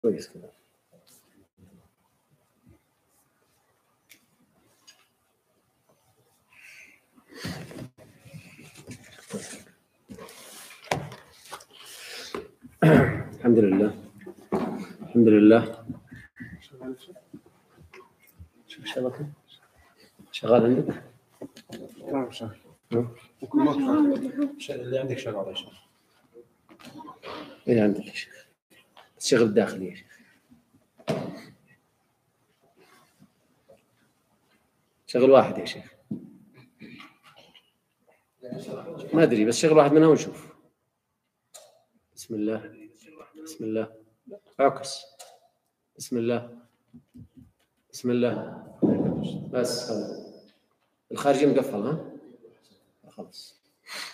كويس كذا. الحمد لله الحمد لله. شوف الشبكة شغال عندك؟ نعم شغال. اللي عندك شغال يا شيخ. إيه عندك يا شيخ؟ الشغل داخلي يا شيخ. شغل واحد يا شيخ. ما أدري بس شغل واحد منها ونشوف. بسم الله بسم الله. عكس. بسم الله بسم الله. بس هذا الخارجي مقفل. ها خلاص.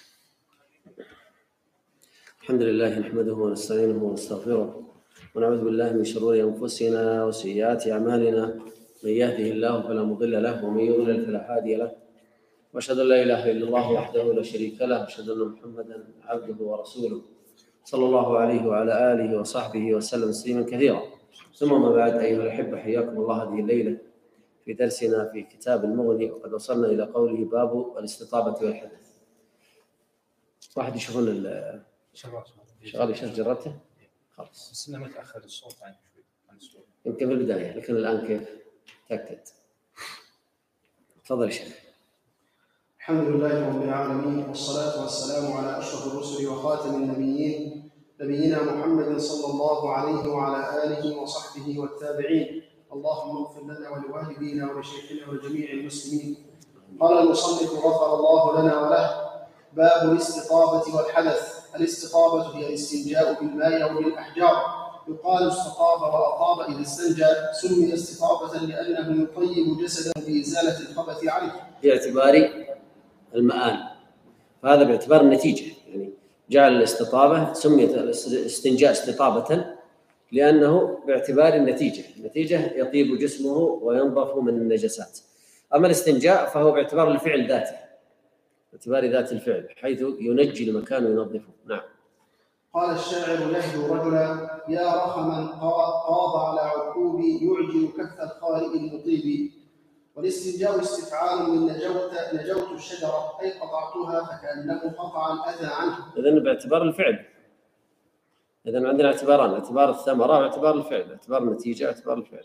الحمد لله نحمده ونستعينه ونستغفره ونعوذ بالله من شرور أنفسنا وسيئات أعمالنا. من يهده الله فلا مضل له ومن يضلل فلا هادي له، وأشهد أن لا إله إلا الله وحده لا شريك له، وأشهد أن محمدا عبده ورسوله صلى الله عليه وعلى آله وصحبه وسلم تسليما كثيرا. ثم ما بعد، أيها الأحبة، حياكم الله هذه الليلة في درسنا في كتاب المغني، وقد وصلنا إلى قوله باب الاستطابة والحدث. واحد يشوفون شغال يشوف جربته خلاص، بس انه متاخر الصوت عنه شوي عن الصوت يمكن في البداية، لكن الآن كيف تأكد. تفضل يا شيخ. الحمد لله رب العالمين، والصلاة والسلام على أشرف الرسل وخاتم النبيين، نبينا محمد صلى الله عليه وعلى آله وصحبه والتابعين. اللهم اغفر لنا ولوالدينا ولشيخنا ولجميع المسلمين. قال المصنف غفر الله لنا وله: باب الاستطابة والحدث. الاستطابة هي الاستنجاء بالماء أو بالأحجار. يقال استطاب وأطاب إذا استنجى. سمي استطابة لأنه يطيب جسده بإزالة الخبث عنه باعتبار المآل، فهذا باعتبار النتيجة. يعني جعل الاستطابة سميت الاستنجاء استطابة لأنه باعتبار النتيجة يطيب جسمه وينظف من النجاسات. أما الاستنجاء فهو باعتبار الفعل ذاته، باعتبار ذات الفعل، حيث ينجي المكان وينظفه. نعم. قال الشاعر يهدو رجلا: يا رخما قاض على عقوبي يعجل كف الخالق المطيب. والاستنجاء استفعال من نجوت الشجرة، أي قطعتها فكأنه قطع الأذى عنه. إذن باعتبار الفعل. إذن عندنا اعتباران: اعتبار الثمرة واعتبار الفعل، اعتبار النتيجة واعتبار الفعل.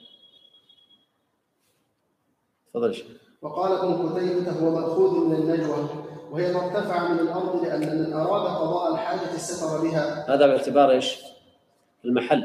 تفضل شيخ. وقال ابن قتيبة: هو مأخوذ من النجوى، وهي ما ارتفع من الأرض لأن من أراد قضاء الحاجة استتر بها. هذا باعتبار إيش؟ المحل.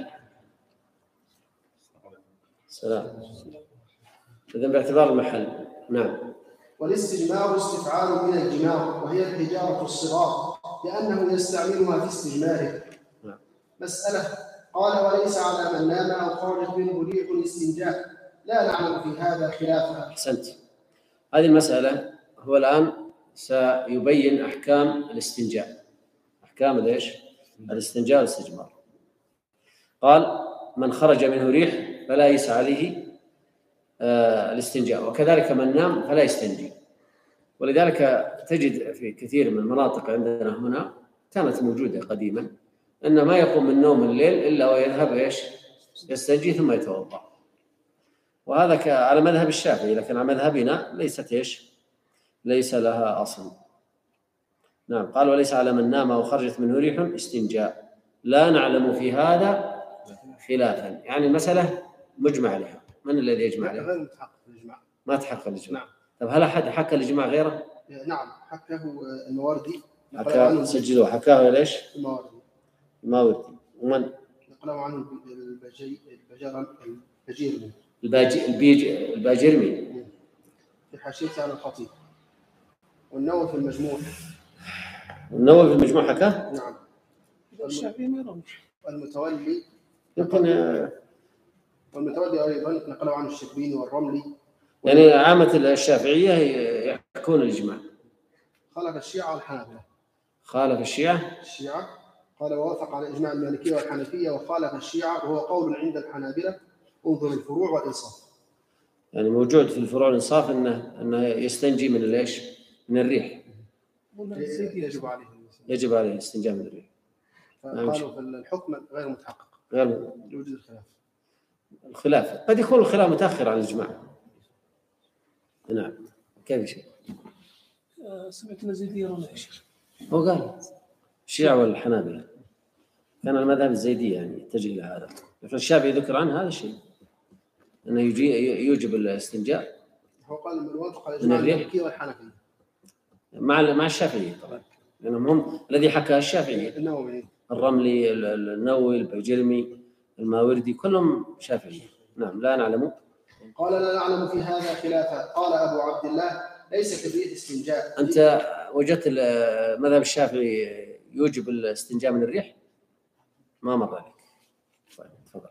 سلام. إذن باعتبار المحل. نعم. والاستجمار استفعال من الجمار، وهي الحجارة الصغار، لأنه يستعملها في استجماره. نعم. مسألة. قال: وليس على من نام أو خرجت منه ريح الاستنجاء. لا نعلم في هذا خلافا. أحسنت. هذه المسألة هو الآن سيبين أحكام الاستنجاء، أحكام ليش؟ الاستنجاء والاستجمار. قال: من خرج منه ريح فلا يسعى عليه الاستنجاء، وكذلك من نام فلا يستنجي. ولذلك تجد في كثير من المناطق عندنا هنا كانت موجودة قديما أن ما يقوم من نوم الليل إلا ويذهب إيش؟ يستنجي ثم يتوضأ. وهذا على مذهب الشافعي، لكن على مذهبنا ليست إيش؟ ليس لها أصل. نعم. قال: وليس على من نام أو خرجت منه ريح استنجاء. لا نعلم في هذا خلافا. يعني المسألة مجمع عليها. من الذي يجمع عليها؟ غير متحقق الإجماع. ما تحقق الإجماع. نعم. طب هل أحد حكى الإجماع غيره؟ نعم، حكاه المواردي. حكاه سجلوه. حكاه ليش؟ الماوردي. ومن؟ نقله عنه الباجرمي في حاشيته على الخطيب. والنووي في المجموع. والنووي في المجموع حكاه؟ نعم. الشافعي ما يرمش. المتولي يمكن. والمتولي أيضا نقله عن الشربيني والرملي. يعني عامة الشافعية يحكون الإجماع. خالف الشيعة والحنابلة. خالف الشيعة. قال: ووافق على إجماع المالكية والحنفية وخالف الشيعة، وهو قول عند الحنابلة. انظر الفروع والإنصاف. يعني موجود في الفروع الإنصاف أنه يستنجي من الإيش؟ من الريح. يجب عليه الاستنجاء من الريح. قالوا في الحكم غير متحقق. غير يوجد الخلاف. الخلاف قد يكون الخلاف متأخر عن الإجماع. نعم. كيف شيء؟ سمعت الزيدية يرون يا شيخ. هو قال الشيعة والحنابلة كان المذهب الزيدي يعني يتجه إلى هذا، لكن الشافعي ذكر عنه هذا الشيء أنه يوجب الاستنجاء. هو قال من وافق الإجماع المالكي والحنفي مع الشافعي طبعا، لأنهم هم الذي حكى الشافعي، الرملي، النووي، البيجرمي، الماوردي، كلهم شافعي. نعم. لا نعلم. قال لا نعلم في هذا خلافا. قال أبو عبد الله ليس كبير استنجاء. أنت وجدت المذهب الشافعي يوجب الاستنجاء من الريح؟ ما مر عليك. طيب تفضل.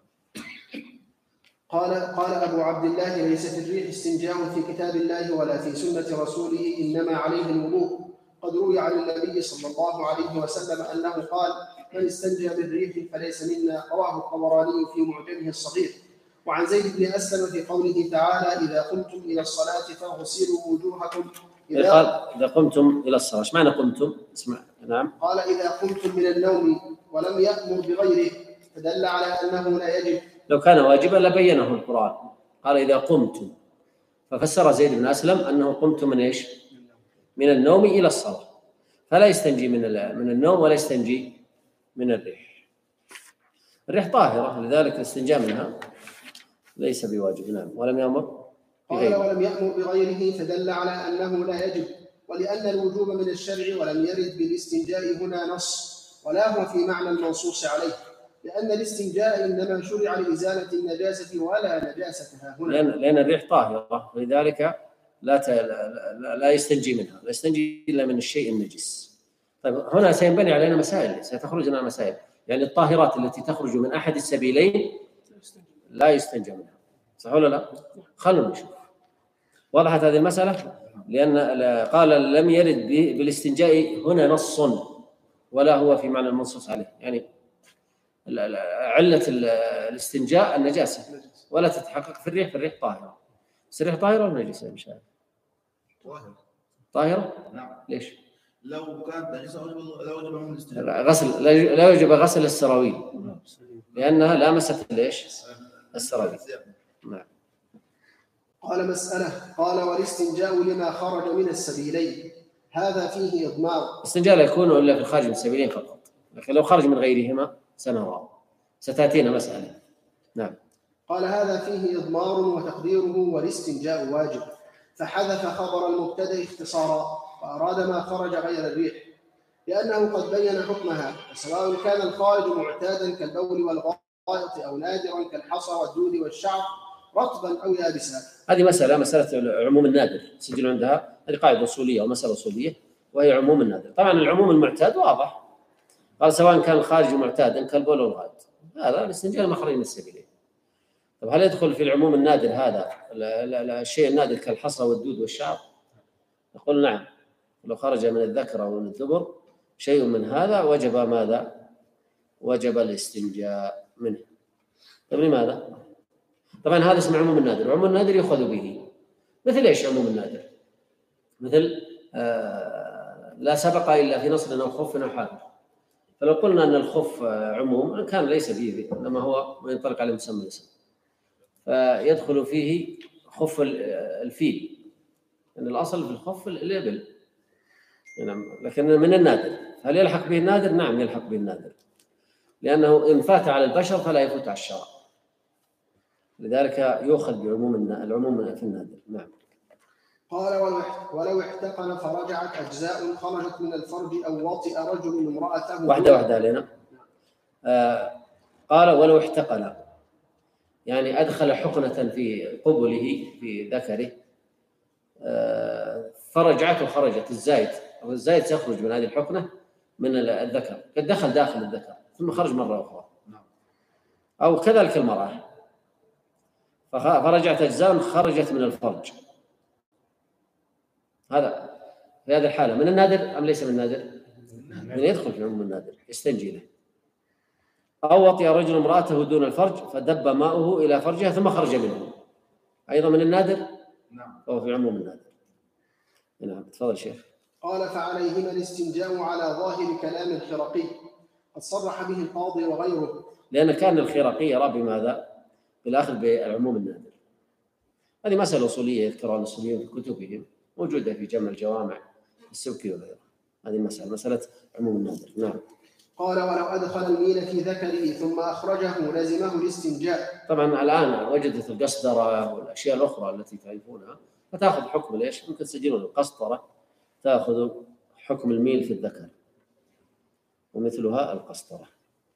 قال أبو عبد الله ليس في الريح استنجاء في كتاب الله ولا في سنة رسوله، إنما عليه الوضوء. قد روي عن النبي صلى الله عليه وسلم أنه قال من استنجى بالريح فليس منا. رواه الطبراني في معجمه الصغير. وعن زيد بن أسلم في قوله تعالى إذا قمتم إلى الصلاة فاغسلوا وجوهكم. إذا قمتم إلى الصلاة، ايش معنى قمتم؟ اسمع. نعم. قال إذا قمتم من النوم ولم يأمر بغيره فدل على أنه لا يجب. لو كان واجبا لبينه القرآن، قال إذا قمتم، ففسر زيد بن أسلم أنه قمتم من إيش؟ من النوم إلى الصلاة، فلا يستنجي من النوم ولا يستنجي من الريح. الريح طاهرة، لذلك الاستنجاء منها ليس بواجب. نعم. ولم يأمر بغيره فدل على أنه لا يجب، ولأن الوجوب من الشرع ولم يرد بالاستنجاء هنا نص، ولا هو في معنى المنصوص عليه، لأن الاستنجاء إنما شرع لإزالة النجاسة ولا نجاسة هنا. لأن الريح طاهرة، ولذلك لا يستنجي منها، لا يستنجي إلا من الشيء النجس. طيب هنا سينبني علينا مسائل، ستخرج لنا مسائل. يعني الطاهرات التي تخرج من أحد السبيلين لا يستنجى منها، صح ولا لا؟ خلونا نشوف. وضحت هذه المسألة؟ لأن قال لم يرد بالاستنجاء هنا نص ولا هو في معنى المنصوص عليه، يعني علة الاستنجاء النجاسة ولا تتحقق في الريح. في الريح طاهرة، بس الريح طاهرة ولا نجسة؟ مش عارف. طاهرة؟ نعم. ليش؟ لو كانت نجسة لا وجب من الاستنجاء. لا يجب غسل السراويل لأنها لامست ليش؟ السراويل. نعم. قال مسألة. قال والاستنجاء لما خرج من السبيلين هذا فيه إضمار. الاستنجاء لا يكون إلا في الخارج من السبيلين فقط، لكن لو خرج من غيرهما سنرى، ستأتينا مسألة. نعم. قال هذا فيه إضمار وتقديره والاستنجاء واجب، فحذف خبر المبتدأ اختصارا وأراد ما خرج غير الريح، لأنه قد بين حكمها، سواء كان الخارج معتادا كالبول والغائط أو نادرا كالحصى والدود والشعر رطبا أو يابسا. هذه مسألة عموم النادر، سجل عندها هذه قاعدة أصولية ومسألة أصولية، وهي عموم النادر. طبعا العموم المعتاد واضح، قال سواء كان الخارج معتادا كالبول والغائط، هذا الاستنجاء مخرج من السبيلين. طب هل يدخل في العموم النادر هذا الشيء النادر كالحصى والدود والشعر؟ نقول نعم. لو خرج من الذكر أو من الدبر شيء من هذا وجب ماذا؟ وجب الاستنجاء منه. طيب لماذا؟ طبعا هذا اسمه عموم النادر. عموم النادر يؤخذ به مثل ايش؟ عموم النادر مثل لا سبق الا في نص او خف او حافر. فلو قلنا ان الخف عموم كان ليس فيه، انما هو ما ينطلق عليه مسمى الاسم، فيدخل فيه خف الفيل، لان الاصل في الخف الابل. نعم. لكن من النادر، هل يلحق به النادر؟ نعم يلحق به النادر، لانه ان فات على البشر فلا يفوت على الشرع، لذلك يؤخذ بعموم العموم في النادر. نعم. قال ولو احتقن فرجعت أجزاء خرجت من الفرج أو وطئ رجل امرأته. واحدة لنا. قال ولو احتقن، يعني أدخل حقنة في قبله في ذكره فرجعت وخرجت الزايد سيخرج من هذه الحقنة من الذكر، قد دخل داخل الذكر ثم خرج مرة أخرى، أو كذلك المرأة فرجعت أجزاء خرجت من الفرج. هذا في هذه الحالة من النادر أم ليس من النادر؟ من يدخل في عموم النادر يستنجي له. أو وطئ رجل امرأته دون الفرج فدب ماؤه إلى فرجها ثم خرج منه، أيضا من النادر. نعم. أو في عموم النادر. نعم. تفضل شيخ. قال فعليهما الاستنجاء على ظاهر كلام الخرقي، قد صرح به القاضي وغيره، لأن كان الخرقي يرى بماذا؟ بالأخذ بالعموم النادر. هذه مسألة أصولية يذكرها الأصوليين في كتبهم، موجودة في جمع الجوامع السبكي وغيره. هذه مسألة عموم النادر. نعم. قال ولو أدخل الميل في ذكره ثم أخرجه لزمه الاستنجاء. طبعا الآن وجدت القسطرة والأشياء الأخرى التي تعرفونها فتأخذ حكم ليش؟ ممكن تسجلون القسطرة تأخذ حكم الميل في الذكر ومثلها القسطرة.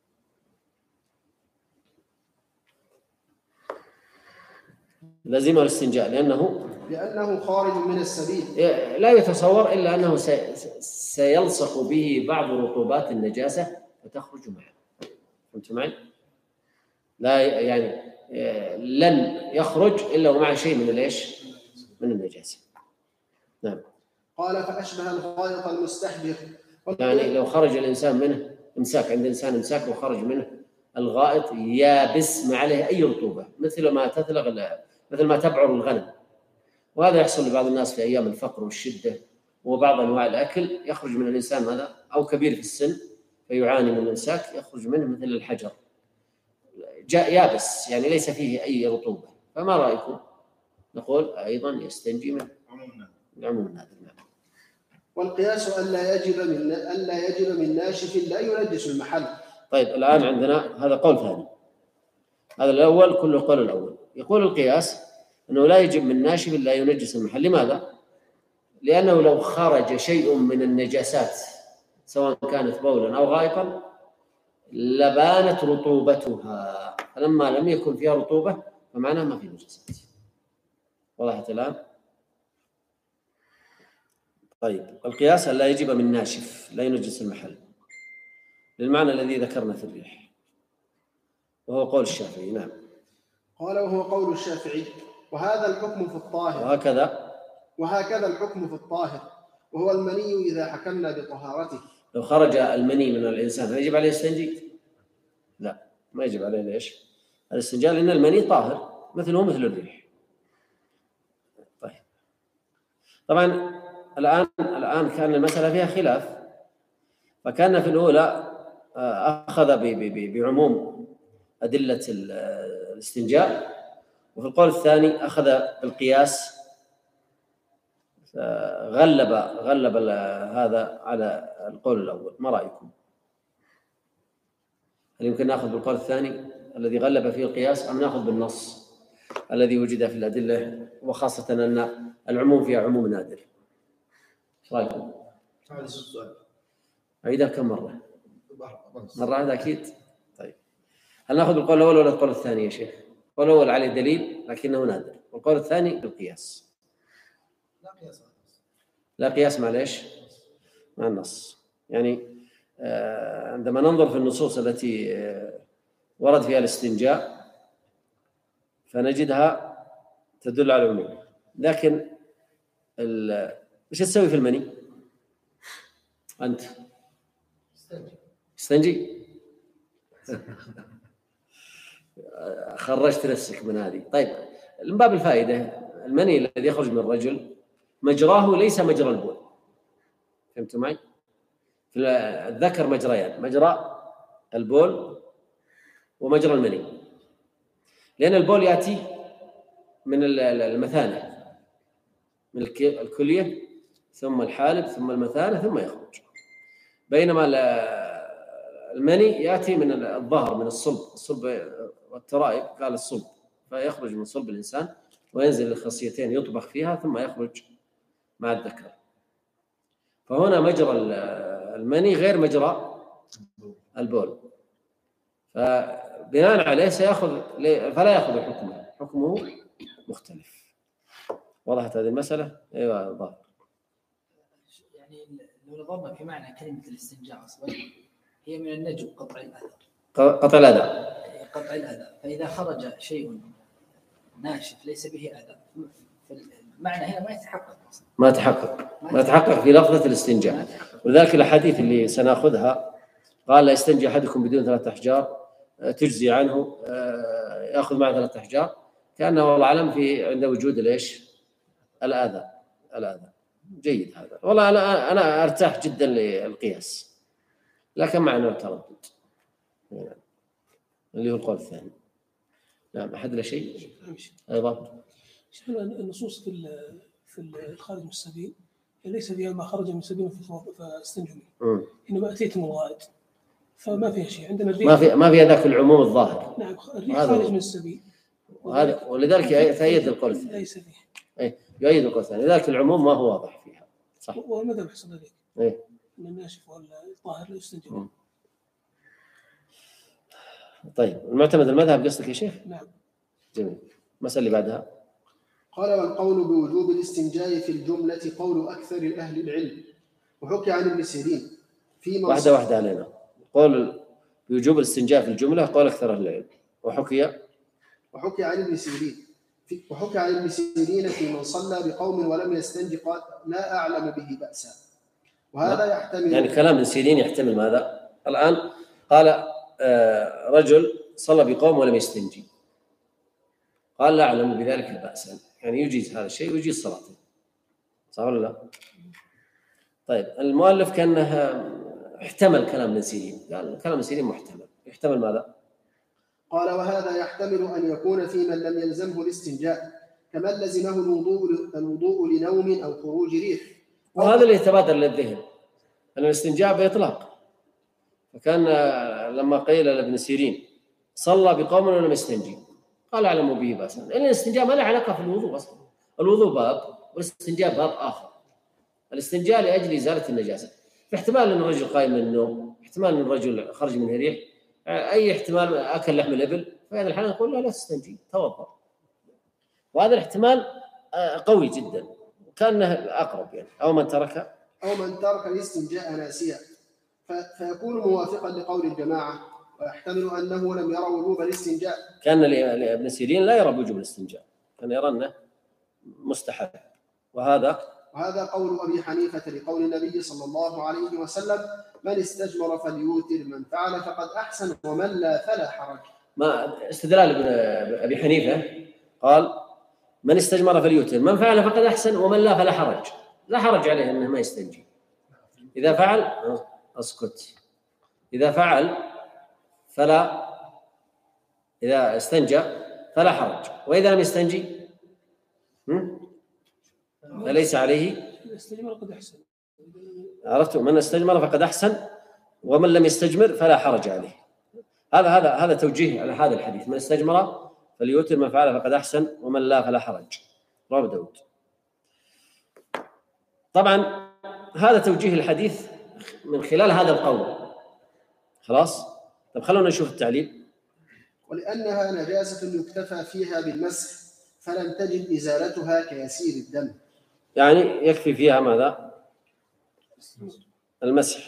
لازمه الاستنجاء لأنه خارج من السبيل، لا يتصور إلا أنه سيلصق به بعض رطوبات النجاسة فتخرج معه. فهمت معي؟ لا يعني لن يخرج إلا ومع شيء من الإيش؟ من النجاسة. نعم. قال فأشبه الغائط المستحجر. يعني لو خرج الإنسان منه إمساك، عند الإنسان إمساك وخرج منه الغائط يابس ما عليه أي رطوبة، مثل ما تبعر الغنم، وهذا يحصل لبعض الناس في أيام الفقر والشدة وبعض أنواع الأكل، يخرج من الإنسان ماذا؟ أو كبير في السن فيعاني من الإمساك، يخرج منه مثل الحجر جاء يابس يعني ليس فيه أي رطوبة، فما رأيكم؟ نقول أيضا يستنجي من عموم النادر. والقياس ألا يجب من ناشف لا ينجس المحل. طيب الآن عندنا هذا قول ثاني، هذا الأول كله قول الأول. يقول القياس أنه لا يجب من ناشف لا ينجس المحل. لماذا؟ لأنه لو خرج شيء من النجاسات سواء كانت بولا أو غائطا لبانت رطوبتها، فلما لم يكن فيها رطوبة فمعناه ما في نجاسات. وضحت الآن؟ طيب القياس ألا يجب من ناشف لا ينجس المحل للمعنى الذي ذكرنا في الريح، وهو قول الشافعي. نعم. قال وهو قول الشافعي وهذا الحكم في الطاهر، وهكذا الحكم في الطاهر، وهو المني إذا حكمنا بطهارته. لو خرج المني من الإنسان يجب عليه يستنجي؟ لا، ما يجب عليه. ليش؟ الاستنجاء لأن المني طاهر مثله مثل الريح. طيب طبعا الآن كان المسألة فيها خلاف، فكان في الأولى أخذ بعموم أدلة الاستنجاء، وفي القول الثاني أخذ بالقياس، غلب هذا على القول الأول. ما رأيكم؟ هل يمكن نأخذ بالقول الثاني الذي غلب فيه القياس أم نأخذ بالنص الذي وجد في الأدلة، وخاصة أن العموم فيها عموم نادر؟ رأيكم؟ هذا السؤال أعيدها كم مرة؟ مرة واحدة أكيد. طيب هل نأخذ بالقول الأول ولا القول الثاني يا شيخ؟ القول الأول عليه دليل لكنه نادر، والقول الثاني بالقياس. لا قياس مع ليش؟ مع النص. يعني عندما ننظر في النصوص التي ورد فيها الاستنجاء فنجدها تدل على العموم، لكن ايش تسوي في المني؟ أنت استنجي خرجت نفسك من هذه. طيب من باب الفائدة، المني الذي يخرج من الرجل مجراه ليس مجرى البول. فهمتوا معي؟ في الذكر مجريان، مجرى البول ومجرى المني، لأن البول يأتي من المثانة، من الكلية ثم الحالب ثم المثانة ثم يخرج، بينما المني يأتي من الظهر، من الصلب والترائب، قال الصلب، فيخرج من صلب الإنسان وينزل الخصيتين يطبخ فيها ثم يخرج مع الذكر. فهنا مجرى المني غير مجرى البول، فبناء عليه فلا يأخذ حكمه مختلف. وضحت هذه المسألة؟ أيوة ظاهر. يعني لو نظرنا في معنى كلمة الاستنجاء أصلا هي من النجو، قطع الأذى. قطع الأذى، فإذا خرج شيء ناشف ليس به أذى فالمعنى هنا ما يتحقق في لفظة الاستنجاء. ولذلك الأحاديث اللي سنأخذها قال لا يستنجي أحدكم بدون 3 أحجار تجزي عنه، يأخذ معه 3 أحجار، كأنه والله أعلم عند وجود الأذى. جيد هذا، والله أنا أرتاح جدا للقياس، لكن معنى التردد. اللي هو القول الثاني. نعم، أحد له شيء أيضا؟ النصوص في الخارج من السبيل ليس فيها ما خرج من السبيل فاستنجوا، إنما أتيتم الغائط فما فيها شيء. عندنا الريح ما فيها ذاك العموم الظاهر. نعم، الريح خارج من السبيل، وهذا ولذلك تأيد القول الثاني. ليس فيه. أي يؤيد القول الثاني، لذلك العموم ما هو واضح فيها. صح. وماذا يحصل ذلك؟ إيه. أن الناشف والطاهر لا يستنجوا. طيب، المعتمد المذهب قصدك يا شيخ؟ نعم. جميل. المسألة اللي بعدها. قال: والقول بوجوب الاستنجاء في الجملة قول أكثر أهل العلم، وحكي عن ابن سيرين في واحدة علينا. قول بوجوب الاستنجاء في الجملة قول أكثر أهل العلم، وحكي عن ابن سيرين في من صلى بقوم ولم يستنج قال: لا أعلم به بأسا. وهذا يحتمل، يعني كلام ابن سيرين يحتمل ماذا؟ الآن قال رجل صلى بقوم ولم يستنجي، قال: لا أعلم بذلك بأسا، يعني يجيز هذا الشيء ويجيز صلاته. صح ولا لا؟ طيب، المؤلف كأنه احتمل كلام ابن سيرين، قال كلام ابن سيرين محتمل. يحتمل ماذا؟ قال: وهذا يحتمل أن يكون في من لم يلزمه الاستنجاء كمن لزمه الوضوء لنوم أو خروج ريح. وهذا اللي يتبادر للذهن أن الاستنجاء بإطلاق. فكان لما قيل لابن سيرين صلى بقوم ولم يستنجي قال: أعلم به بأسا، لأن الاستنجاء ما له علاقة في الوضوء أصلا. الوضوء باب والاستنجاء باب آخر. الاستنجاء لأجل إزالة النجاسة، فاحتمال أن الرجل قائم من النوم، احتمال أن الرجل خرج منه ريح، أي احتمال أكل لحم الإبل، فهذا الحال نقول له لا تستنجي، توضأ. وهذا الاحتمال قوي جدا، وكانه أقرب يعني. أو من ترك الاستنجاء ناسيا فيكون موافقا لقول الجماعة، ويحتمل أنه لم يرى وجوب الاستنجاء. كان لابن سيرين لا يرى وجوب الاستنجاء، كان يرى أنه مستحب. وهذا قول أبي حنيفة لقول النبي صلى الله عليه وسلم: من استجمر فليوتر، من فعل فقد أحسن، ومن لا فلا حرج. ما استدلال أبي حنيفة قال: من استجمر فليوتر، من فعل فقد أحسن، ومن لا فلا حرج. لا حرج عليه أنه ما يستنجي. إذا فعل أسكت، إذا فعل فلا، إذا استنجى فلا حرج، وإذا لم يستنجي فليس عليه. الاستجمار قد أحسن. عرفتم؟ من استجمر فقد أحسن، ومن لم يستجمر فلا حرج عليه. هذا توجيه على هذا الحديث: من استجمر فليوتر، من فعل فقد أحسن، ومن لا فلا حرج. رواه داود. طبعا هذا توجيه الحديث من خلال هذا القول. خلاص؟ طب خلونا نشوف التعليل. ولأنها نجاسة يكتفى فيها بالمسح فلم تجد إزالتها كيسير الدم. يعني يكفي فيها ماذا؟ المسح،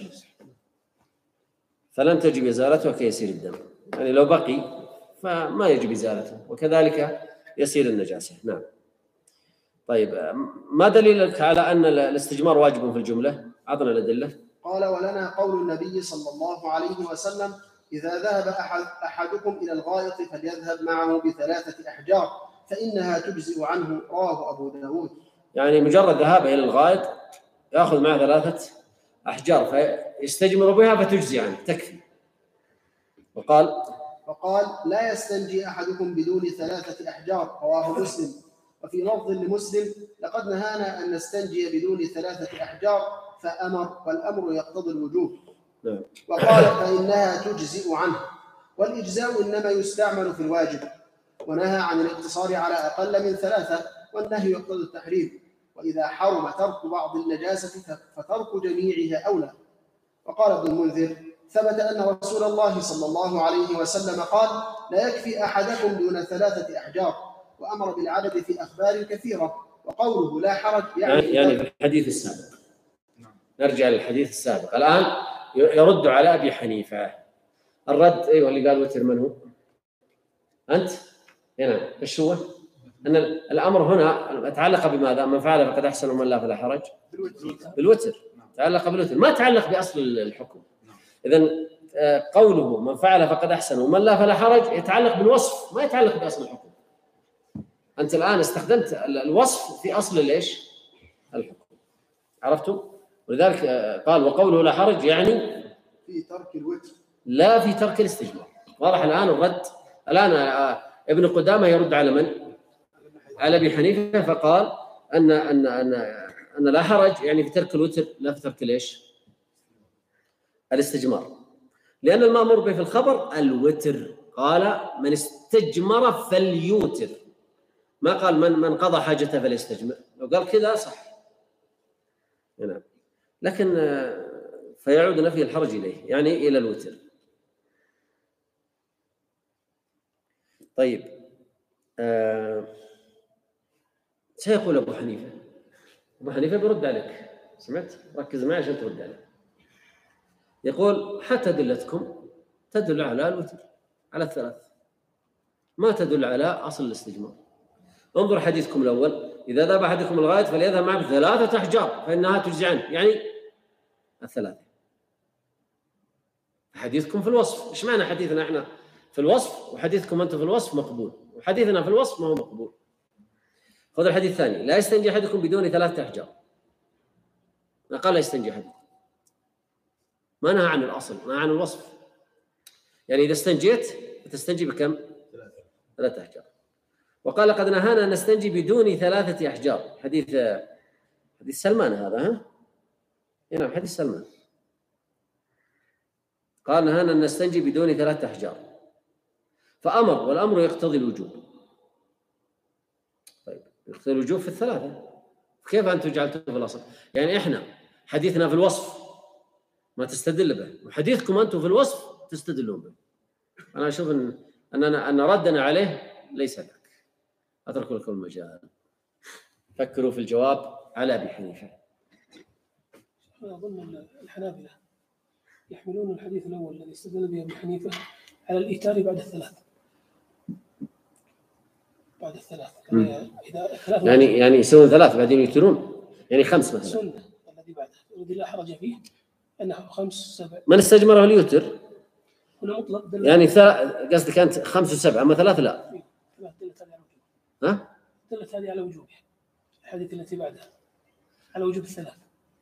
فلم تجب إزالتها كيسير الدم. يعني لو بقي فما يجب إزالته، وكذلك يسير النجاسة. نعم. طيب، ما دليلك على أن الاستجمار واجب في الجملة؟ أعطنا الأدلة. قال: ولنا قول النبي صلى الله عليه وسلم: إذا ذهب أحدكم إلى الغائط فليذهب معه ب3 أحجار فإنها تجزئ عنه. رواه أبو داود. يعني مجرد ذهابه إلى الغائط يأخذ معه 3 أحجار فيستجمر بها فتجزي عنه، تكفي. وقال: لا يستنجي أحدكم بدون 3 أحجار. رواه مسلم. وفي لفظ لمسلم: لقد نهانا أن نستنجي بدون 3 أحجار فأمر، والأمر يقتضي الوجوب. وقال: فإنها تجزئ عنه. والإجزاء إنما يستعمل في الواجب، ونهى عن الاقتصار على أقل من 3، والنهي يقتضي التحريم. وإذا حرم ترك بعض النجاسة فترك جميعها أولى. وقال ابن المنذر: ثبت أن رسول الله صلى الله عليه وسلم قال: لا يكفي أحدكم دون 3 أحجار، وأمر بالعدد في أخبار كثيرة. وقوله لا حرج يعني في الحديث السابق. نرجع للحديث السابق الآن. يرد على أبي حنيفة الرد. أيوه، اللي قال وتر من هو؟ أنت؟ هنا إيش هو؟ أن الأمر هنا تعلق بماذا؟ من فعل فقد أحسن، ومن لا فلا حرج. بالوتر. تعلق بالوتر، ما تعلق بأصل الحكم. إذن قوله من فعل فقد أحسن ومن لا فلا حرج يتعلق بالوصف، ما يتعلق بأصل الحكم. أنت الآن استخدمت الوصف في أصل ليش؟ الحكم. عرفتم؟ ولذلك قال: وقوله لا حرج يعني في ترك الوتر، لا في ترك الاستجمار. واضح الآن الرد. الآن ابن قدامة يرد على من؟ على أبي حنيفة، فقال أن لا حرج يعني في ترك الوتر، لا في ترك ليش؟ الاستجمار، لأن المأمور به في الخبر الوتر، قال من استجمر فليوتر، ما قال من قضى حاجته فليستجمر. لو قال كذا صح، نعم، لكن فيعود نفي الحرج إليه، يعني إلى الوتر. طيب، سيقول أبو حنيفة. أبو حنيفة بيرد عليك، سمعت؟ ركز معي عشان ترد عليك. يقول حتى دلتكم تدل على الوتر، على الثلاث، ما تدل على أصل الاستجمار. انظر حديثكم الأول: إذا ذهب أحدكم الغائط فليذهب معه ب3 أحجار فإنها تجزي عنه، يعني الثلاثة. حديثكم في الوصف، إيش معنى حديثنا إحنا في الوصف وحديثكم أنتم في الوصف مقبول، وحديثنا في الوصف ما هو مقبول. خذ الحديث الثاني: لا يستنجي أحدكم بدون 3 أحجار. ما قال لا يستنجي أحدكم، ما نهى عن الأصل، نهى عن الوصف. يعني إذا استنجيت تستنجي بكم؟ 3 أحجار. وقال قد نهانا أن نستنجي بدون 3 أحجار. حديث سلمان هذا، ها؟ نعم، حديث سلمان. قال نهانا أن نستنجي بدون 3 أحجار، فأمر، والأمر يقتضي الوجوب. طيب، يقتضي الوجوب في الثلاثة، كيف أنتم جعلتوه في الأصل؟ يعني إحنا حديثنا في الوصف ما تستدل به، وحديثكم أنتم في الوصف تستدلون به. أنا أشوف أن ردنا عليه ليس ذاك. أترك لكم المجال، فكروا في الجواب على أبي حنيفة. أنا أظن الحنابلة يحملون الحديث الأول الذي استدل به أبي حنيفة على الإيتار بعد الثلاث. بعد الثلاث يعني يسوون 3 بعدين يوترون، يعني 5 مثلا. السنة الذي بعده الذي لا حرج فيه أنه 5 7. من استجمره اليوتر هنا مطلق يعني قصدك أنت 5 و7، أما 3 لا. دلت هذه على وجوبها. الحديث التي بعدها على وجوب الثلاث.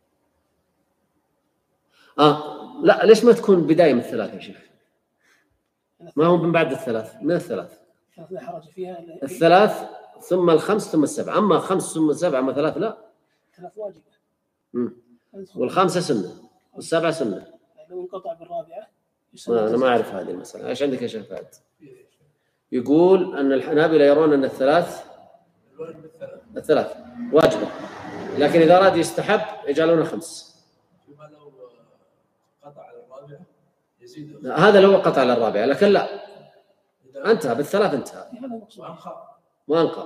لا، ليش ما تكون بداية من 3 يا شيخ؟ ما هو من بعد الثلاث، من الثلاث. لا حرج فيها. 3 ثم 5 ثم 7، أما 5 ثم 7 أما 3 لا. 3 واجبة. وال5 سنة وال7 سنة. لو انقطع بالرابعة. أنا ما أعرف هذه المسألة. إيش عندك يا شيخ فهد؟ يقول أن الحنابلة يرون أن الثلاث واجبة، لكن إذا أراد يستحب يجعلونه 5. لو قطع على الرابعة يزيد. هذا لو قطع على الرابعة، لكن لا، انتهى بالثلاث، انتهى وانقى.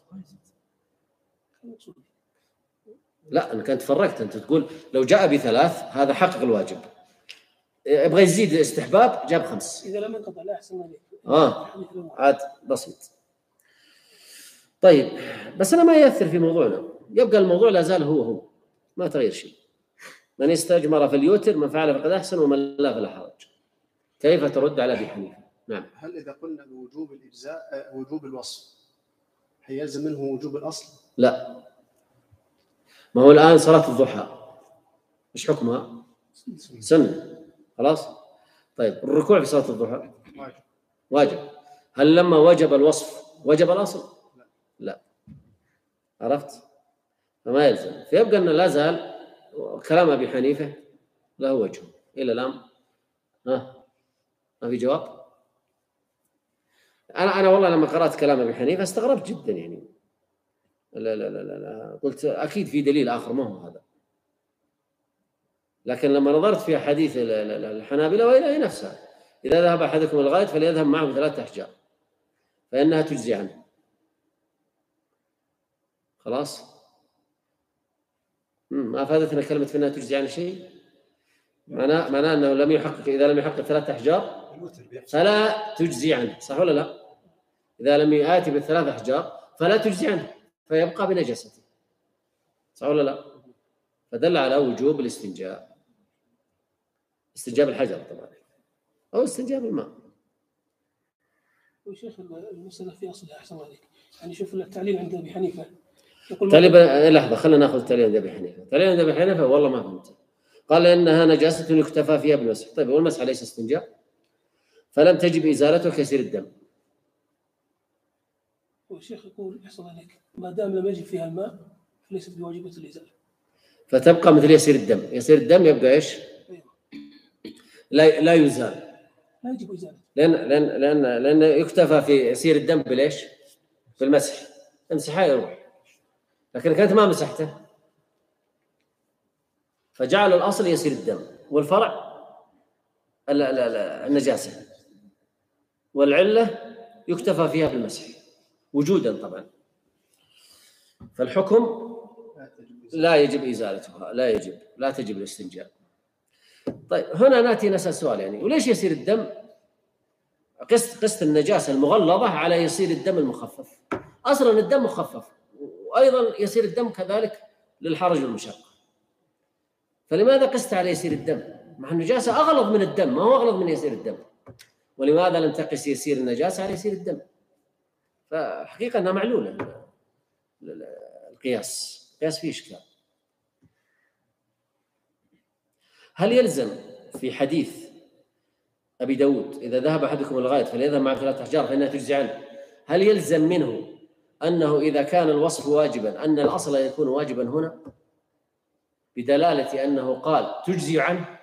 لا، أنا كنت فرقت. أنت تقول لو جاء ب3 هذا حقق الواجب، يبغى يزيد استحباب جاب 5. إذا لم ينقطع لا أحسن عليك. عاد بسيط. طيب، بس أنا ما يأثر في موضوعنا، يبقى الموضوع لا زال هو ما تغير شيء. من استجمر في اليوتر من فعل فقد أحسن ومن لا فلا حرج. كيف ترد على أبي حنيفة؟ نعم. هل إذا قلنا بوجوب الإجزاء وجوب الوصف هيلزم منه وجوب الأصل؟ لا، ما هو الآن صلاة الضحى إيش حكمها؟ سنة، خلاص. طيب، الركوع في صلاة الضحى واجب. هل لما وجب الوصف وجب الأصل؟ لا. عرفت؟ فما يلزم. فيبقى أن لا زال كلام أبي حنيفة له وجه إلى الآن. ما في جواب. أنا والله لما قرأت كلام أبي حنيفة استغربت جدا، يعني لا قلت أكيد في دليل آخر ما هو هذا. لكن لما نظرت في حديث الحنابلة وإلى نفسها: إذا ذهب أحدكم الغائط فليذهب معه 3 أحجار فإنها تجزي عنه. خلاص، ما أفادتنا كلمة فإنها تجزي عنه شيء. معناه أنه لم يحقق، إذا لم يحقق 3 أحجار فلا تجزي عنه، صح ولا لا؟ إذا لم يأتي ب3 أحجار فلا تجزي عنه، فيبقى بنجاسته، صح ولا لا؟ فدل على وجوب الاستنجاء، استنجاء بالحجر طبعا، أو استنجاء بالماء. وشيخ المسألة في أصلها أحسن عليك، يعني شوف التعليل عند أبي حنيفة. لحظة، خلينا نأخذ التعليل عند أبي حنيفة. التعليل عند أبي حنيفة والله ما فهمت. قال إنها نجاسة يكتفى فيها بالمسح. طيب، والمسح ليس استنجاء؟ فلم تجب إزالته كيسير الدم. والشيخ يقول يحصل عليك ما دام لم يجب فيها الماء فليست بواجبة الإزالة، فتبقى مثل يسير الدم. يسير الدم يبقى إيش؟ لا يزال، لا يجب إزالة، لأن يكتفى في يسير الدم بالإيش؟ بالمسح، امسحها يروح. لكن كانت ما مسحته فجعل الأصل يسير الدم والفرع النجاسة، والعلة يكتفى فيها بالمسح وجودا طبعا. فالحكم لا يجب إزالتها، لا تجب الاستنجاء. طيب هنا نأتي نسأل سؤال، يعني وليش يسير الدم قست النجاسة المغلظة على يسير الدم المخفف؟ أصلا الدم مخفف، وأيضا يسير الدم كذلك للحرج والمشقة، فلماذا قست على يسير الدم مع النجاسة أغلظ من الدم؟ ما هو أغلظ من يسير الدم، ولماذا لم تقس يسير النجاسة على يسير الدم؟ فحقيقة أنها معلولة القياس فيه إشكال. هل يلزم في حديث أبي داود إذا ذهب أحدكم الغائط فليذهب مع 3 أحجار فإنها تجزي عنه، هل يلزم منه أنه إذا كان الوصف واجبا أن الأصل يكون واجبا هنا بدلالة أنه قال تجزي عنه؟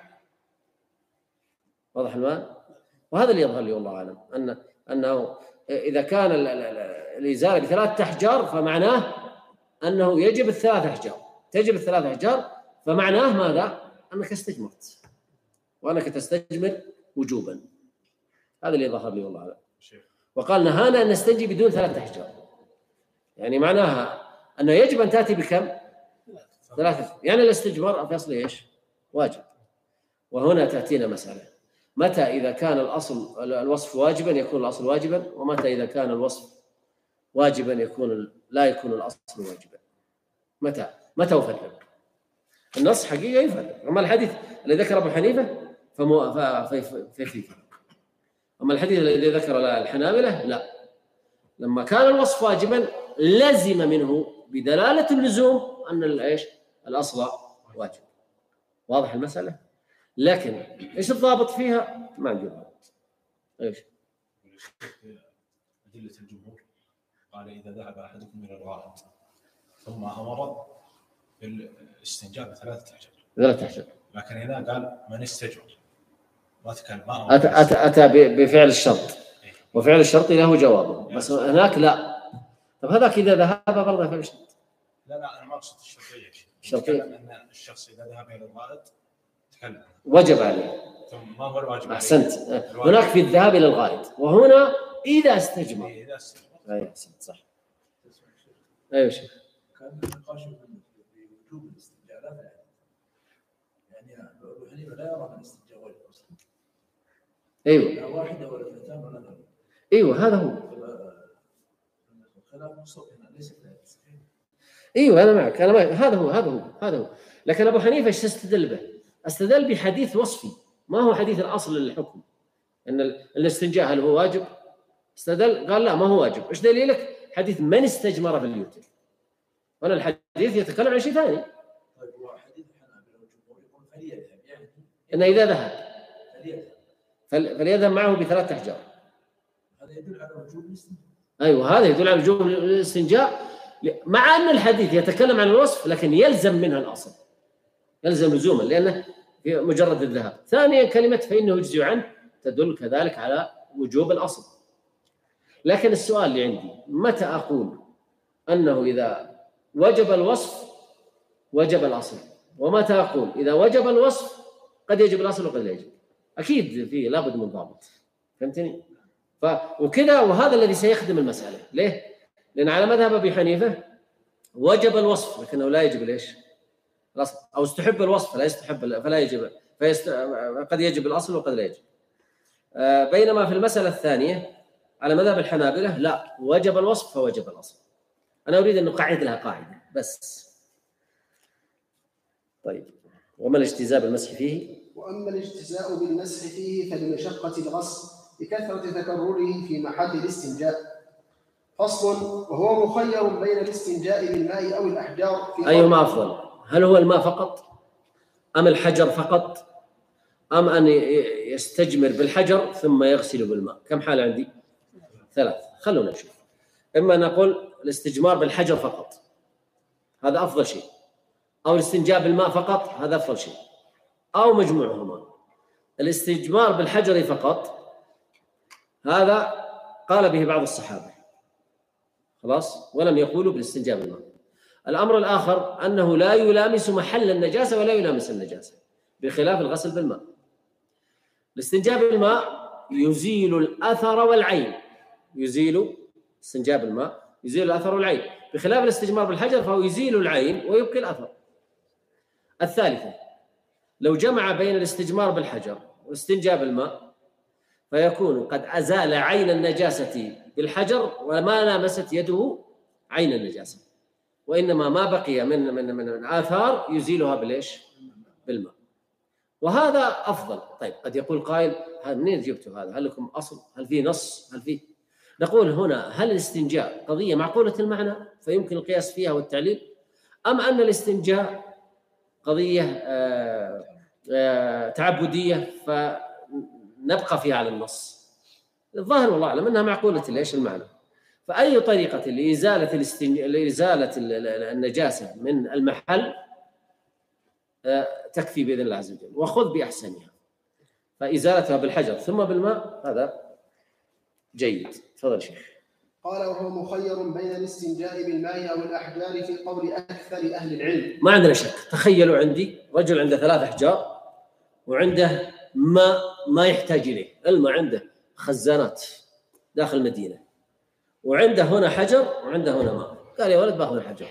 واضح المعنى؟ وهذا اللي يظهر لي والله أعلم، أنه إذا كان الإزالة ب3 أحجار فمعناه أنه يجب 3 أحجار، تجب 3 أحجار، فمعناه ماذا؟ أنك استجمرت وأنك تستجمر وجوبا. هذا اللي ظهر لي والله أعلم. وقال نهانا أن نستنجي بدون 3 أحجار، يعني معناها أنه يجب أن تأتي بكم؟ 3. يعني الاستجمار في أصله إيش؟ واجب. وهنا تأتينا مسألة، متى إذا كان الوصف واجبا يكون الأصل واجبا، ومتى إذا كان الوصف واجبا لا يكون الأصل واجبا؟ متى وفرق؟ النص حقيقة يفرق. أما الحديث الذي ذكر أبو حنيفة ففي فرق، أما الحديث الذي ذكر الحنابلة لا، لما كان الوصف واجبا لزم منه بدلالة اللزوم أن الأصل واجب. واضح المسألة؟ لكن إيش الضابط فيها؟ ما عندي ضابط. إيش؟ أدلة الجمهور قال إذا ذهب أحدكم إلى الغائط ثم أمر بالاستنجاء ب3 أحجار. 3 أحجار. لكن هنا قال من استجمر، ما تكلم. أتى بفعل الشرط، وفعل الشرط له جوابه، بس هناك لا. طب هذاك إذا ذهب برضه فعل الشرط. لا أنا ما أقصد الشرطية. الشرطية أن الشخص إذا ذهب إلى الغائط تكلم وجب عليه. ثم ما هو الواجب؟ أحسنت. هناك في الذهاب إلى الغائط، وهنا إذا استجمر. أيوة صح. أيوة شيخ. كان النقاش بوجوب الاستنجاء لا فعل. يعني أبو حنيفة لا يرى الاستنجاء واجب أصلا. أيوة. لا واحدة ولا 2 ولا 3. أيوة هذا هو. الخلاف مصطلح ليس كذلك. ايوه انا معك هذا هو. لكن ابو حنيفه ايش استدل به؟ استدل بحديث وصفي، ما هو حديث الاصل للحكم ان الاستنجاء هل هو واجب؟ استدل قال لا ما هو واجب. ايش دليلك؟ حديث من استجمر باليوتر، وانا الحديث يتكلم عن شيء ثاني. طيب هو حديث الحنابلة والجمهور يقول فليذهب، يعني ان اذا ذهب فليذهب معه ب3 أحجار. هذا يدل على وجوب الاستنجاء. ايوه هذا يدل على وجوب الاستنجاء، مع أن الحديث يتكلم عن الوصف لكن يلزم منها الأصل، يلزم لزوما لأنه مجرد الذهاب. ثانيا كلمة فإنه يجزي عنه تدل كذلك على وجوب الأصل. لكن السؤال اللي عندي، متى أقول أنه إذا وجب الوصف وجب الأصل، ومتى أقول إذا وجب الوصف قد يجب الأصل وقد لا يجب؟ أكيد فيه لابد من ضابط، فهمتني؟ وكذا، وهذا الذي سيخدم المسألة. ليه؟ لأن على مذهب أبي حنيفة وجب الوصف لكنه لا يجب الإيش؟ الأصل، أو استحب الوصف فلا يجب، قد يجب الأصل وقد لا يجب. بينما في المسألة الثانية على مذهب الحنابلة لا، وجب الوصف فوجب الأصل. أنا أريد أن نقعد لها قاعدة بس. طيب، وما الاجتزاء بالمسح فيه؟ وأما الاجتزاء بالمسح فيه فلمشقة الغسل لكثرة تكرره في محل الاستنجاء. فصل. وهو مخير بين الاستنجاء بالماء أو الأحجار. أيهما أفضل؟ هل هو الماء فقط أم الحجر فقط أم أن يستجمر بالحجر ثم يغسل بالماء؟ كم حالة عندي؟ 3. خلونا نشوف. إما نقول الاستجمار بالحجر فقط، هذا أفضل شيء، أو الاستنجاء بالماء فقط، هذا أفضل شيء، أو مجموعهما. الاستجمار بالحجر فقط هذا قال به بعض الصحابة خلاص، ولم يقولوا بالاستنجاء بالماء. الأمر الآخر أنه لا يلامس محل النجاسة ولا يلامس النجاسة، بخلاف الغسل بالماء. الاستنجاء بالماء يزيل الأثر والعين، يزيل استنجاء بالماء يزيل الأثر والعين، بخلاف الاستجمار بالحجر فهو يزيل العين ويبقي الأثر. الثالثة، لو جمع بين الاستجمار بالحجر والاستنجاء بالماء فيكون قد أزال عين النجاسة بالحجر وما لامست يده عين النجاسة، وإنما ما بقي من آثار يزيلها بالإيش؟ بالماء، وهذا أفضل. طيب قد يقول قائل منين جبتوا هذا؟ هل لكم أصل؟ هل في نص؟ هل في؟ نقول هنا هل الاستنجاء قضية معقولة المعنى فيمكن القياس فيها والتعليل، أم أن الاستنجاء قضية تعبدية فنبقى فيها على النص؟ الظاهر والله أعلم أنها معقولة ليش المعنى. فأي طريقة لإزالة النجاسة من المحل تكفي بإذن الله عز وجل، وخذ بأحسنها. فإزالتها بالحجر ثم بالماء هذا جيد. تفضل شيخ. قال وهو مخير بين الاستنجاء بالماء أو الأحجار في قول أكثر أهل العلم. ما عندنا شك. تخيلوا عندي رجل عنده 3 أحجار وعنده ماء ما يحتاج إليه، الماء عنده خزانات داخل المدينة، وعنده هنا حجر وعنده هنا ماء. قال يا ولد باخذ الحجر،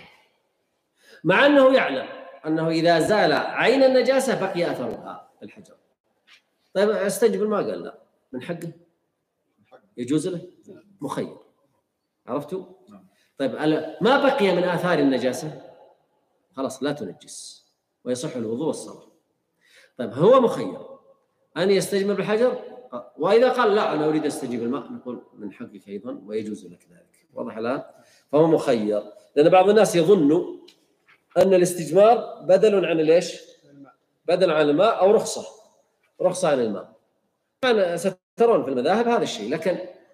مع أنه يعلم أنه إذا زال عين النجاسة بقي أثرها الحجر. طيب استنجي بالماء، قال لا، من حقه يجوز له، مخير. عرفتوا؟ طيب ما بقي من آثار النجاسة خلاص لا تنجس ويصح الوضوء والصلاة. طيب هو مخير أن يستجمر بالحجر، وإذا قال لا أنا أريد أستنجي بالماء نقول من حقك أيضا ويجوز لك ذلك. واضح الآن؟ فهو مخير، لأن بعض الناس يظن أن الاستجمار بدل عن ليش؟ بدل عن الماء أو رخصة عن الماء. طبعا سترون في المذاهب هذا الشيء، لكن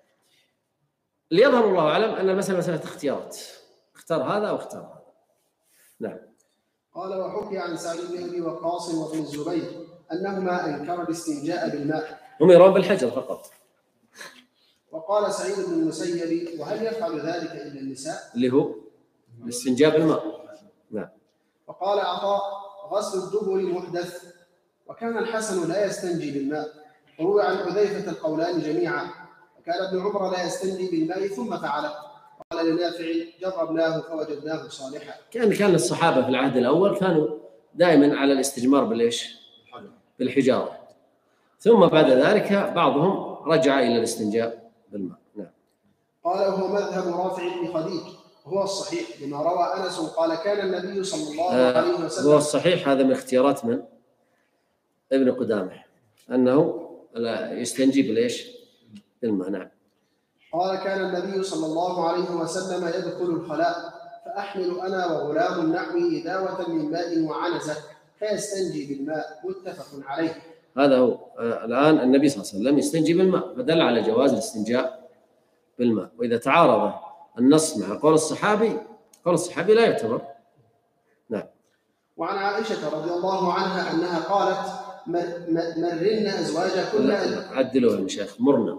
اللي يظهر الله أعلم أن المسألة مسألة اختيارات، اختار هذا أو اختار هذا. نعم. قال وحكي عن سعيد بن أبي وقاص وابن الزبير أنهما أنكر الاستنجاء بالماء، هم يرون بالحجر فقط. وقال سعيد بن المسيب وهل يفعل ذلك إلا النساء؟ اللي هو الاستنجاء بالماء. نعم. وقال عطاء غسل الدبر محدث، وكان الحسن لا يستنجي بالماء، وروي عن حذيفة القولان جميعا، وكان ابن عمر لا يستنجي بالماء ثم فعله. قال لنافع جربناه فوجدناه صالحا. كان الصحابة في العهد الأول كانوا دائما على الاستجمار بالإيش؟ بالحجارة، ثم بعد ذلك بعضهم رجع إلى الاستنجاء بالماء. نعم. قال وهو مذهب رافع بن خديج وهو الصحيح لما روى أنس قال كان النبي صلى الله عليه وسلم. هو الصحيح هذا من اختيارات من ابن قدامة أنه لا يستنجي بالإيش؟ بالماء. نعم. قال كان النبي صلى الله عليه وسلم يدخل الخلاء فأحمل أنا وغلام نحوي إداوة من ماء وعنزة فيستنجي بالماء، متفق عليه. هذا هو الآن النبي صلى الله عليه وسلم يستنجي بالماء، فدل على جواز الاستنجاء بالماء. وإذا تعارض النص مع قول الصحابي، قول الصحابي لا يعتبر. نعم. وعن عائشة رضي الله عنها أنها قالت مرن أزواجكن. عدلوها المشايخ، مرنا.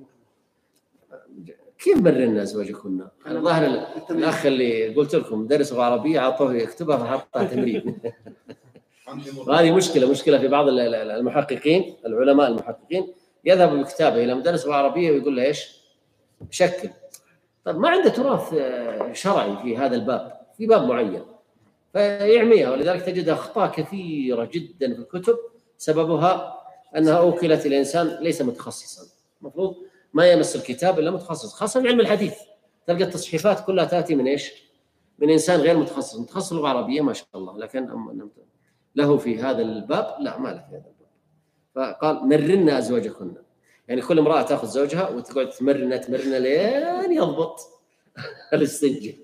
كيف مرنا أزواجكن؟ الظاهر الأخ اللي قلت لكم درس عربية عطوه يكتبها فحطها تمرين. هذه مشكلة في بعض المحققين، العلماء المحققين يذهب بكتابه إلى مدرس العربية ويقول له إيش؟ شكل. طب ما عنده تراث شرعي في هذا الباب، في باب معين فيعميها، ولذلك تجد أخطاء كثيرة جدا في الكتب سببها أنها أوكلت الإنسان ليس متخصصا. المفروض ما يمس الكتاب إلا متخصص، خاصة علم الحديث تلقى التصحيفات كلها تأتي من إيش؟ من إنسان غير متخصص. متخصص اللغة العربية ما شاء الله، لكن له في هذا الباب لا، ما له في هذا الباب. فقال مرنا أزواجكن، يعني كل امرأة تأخذ زوجها وتقعد تمرنا لين يضبط الاستنجاء.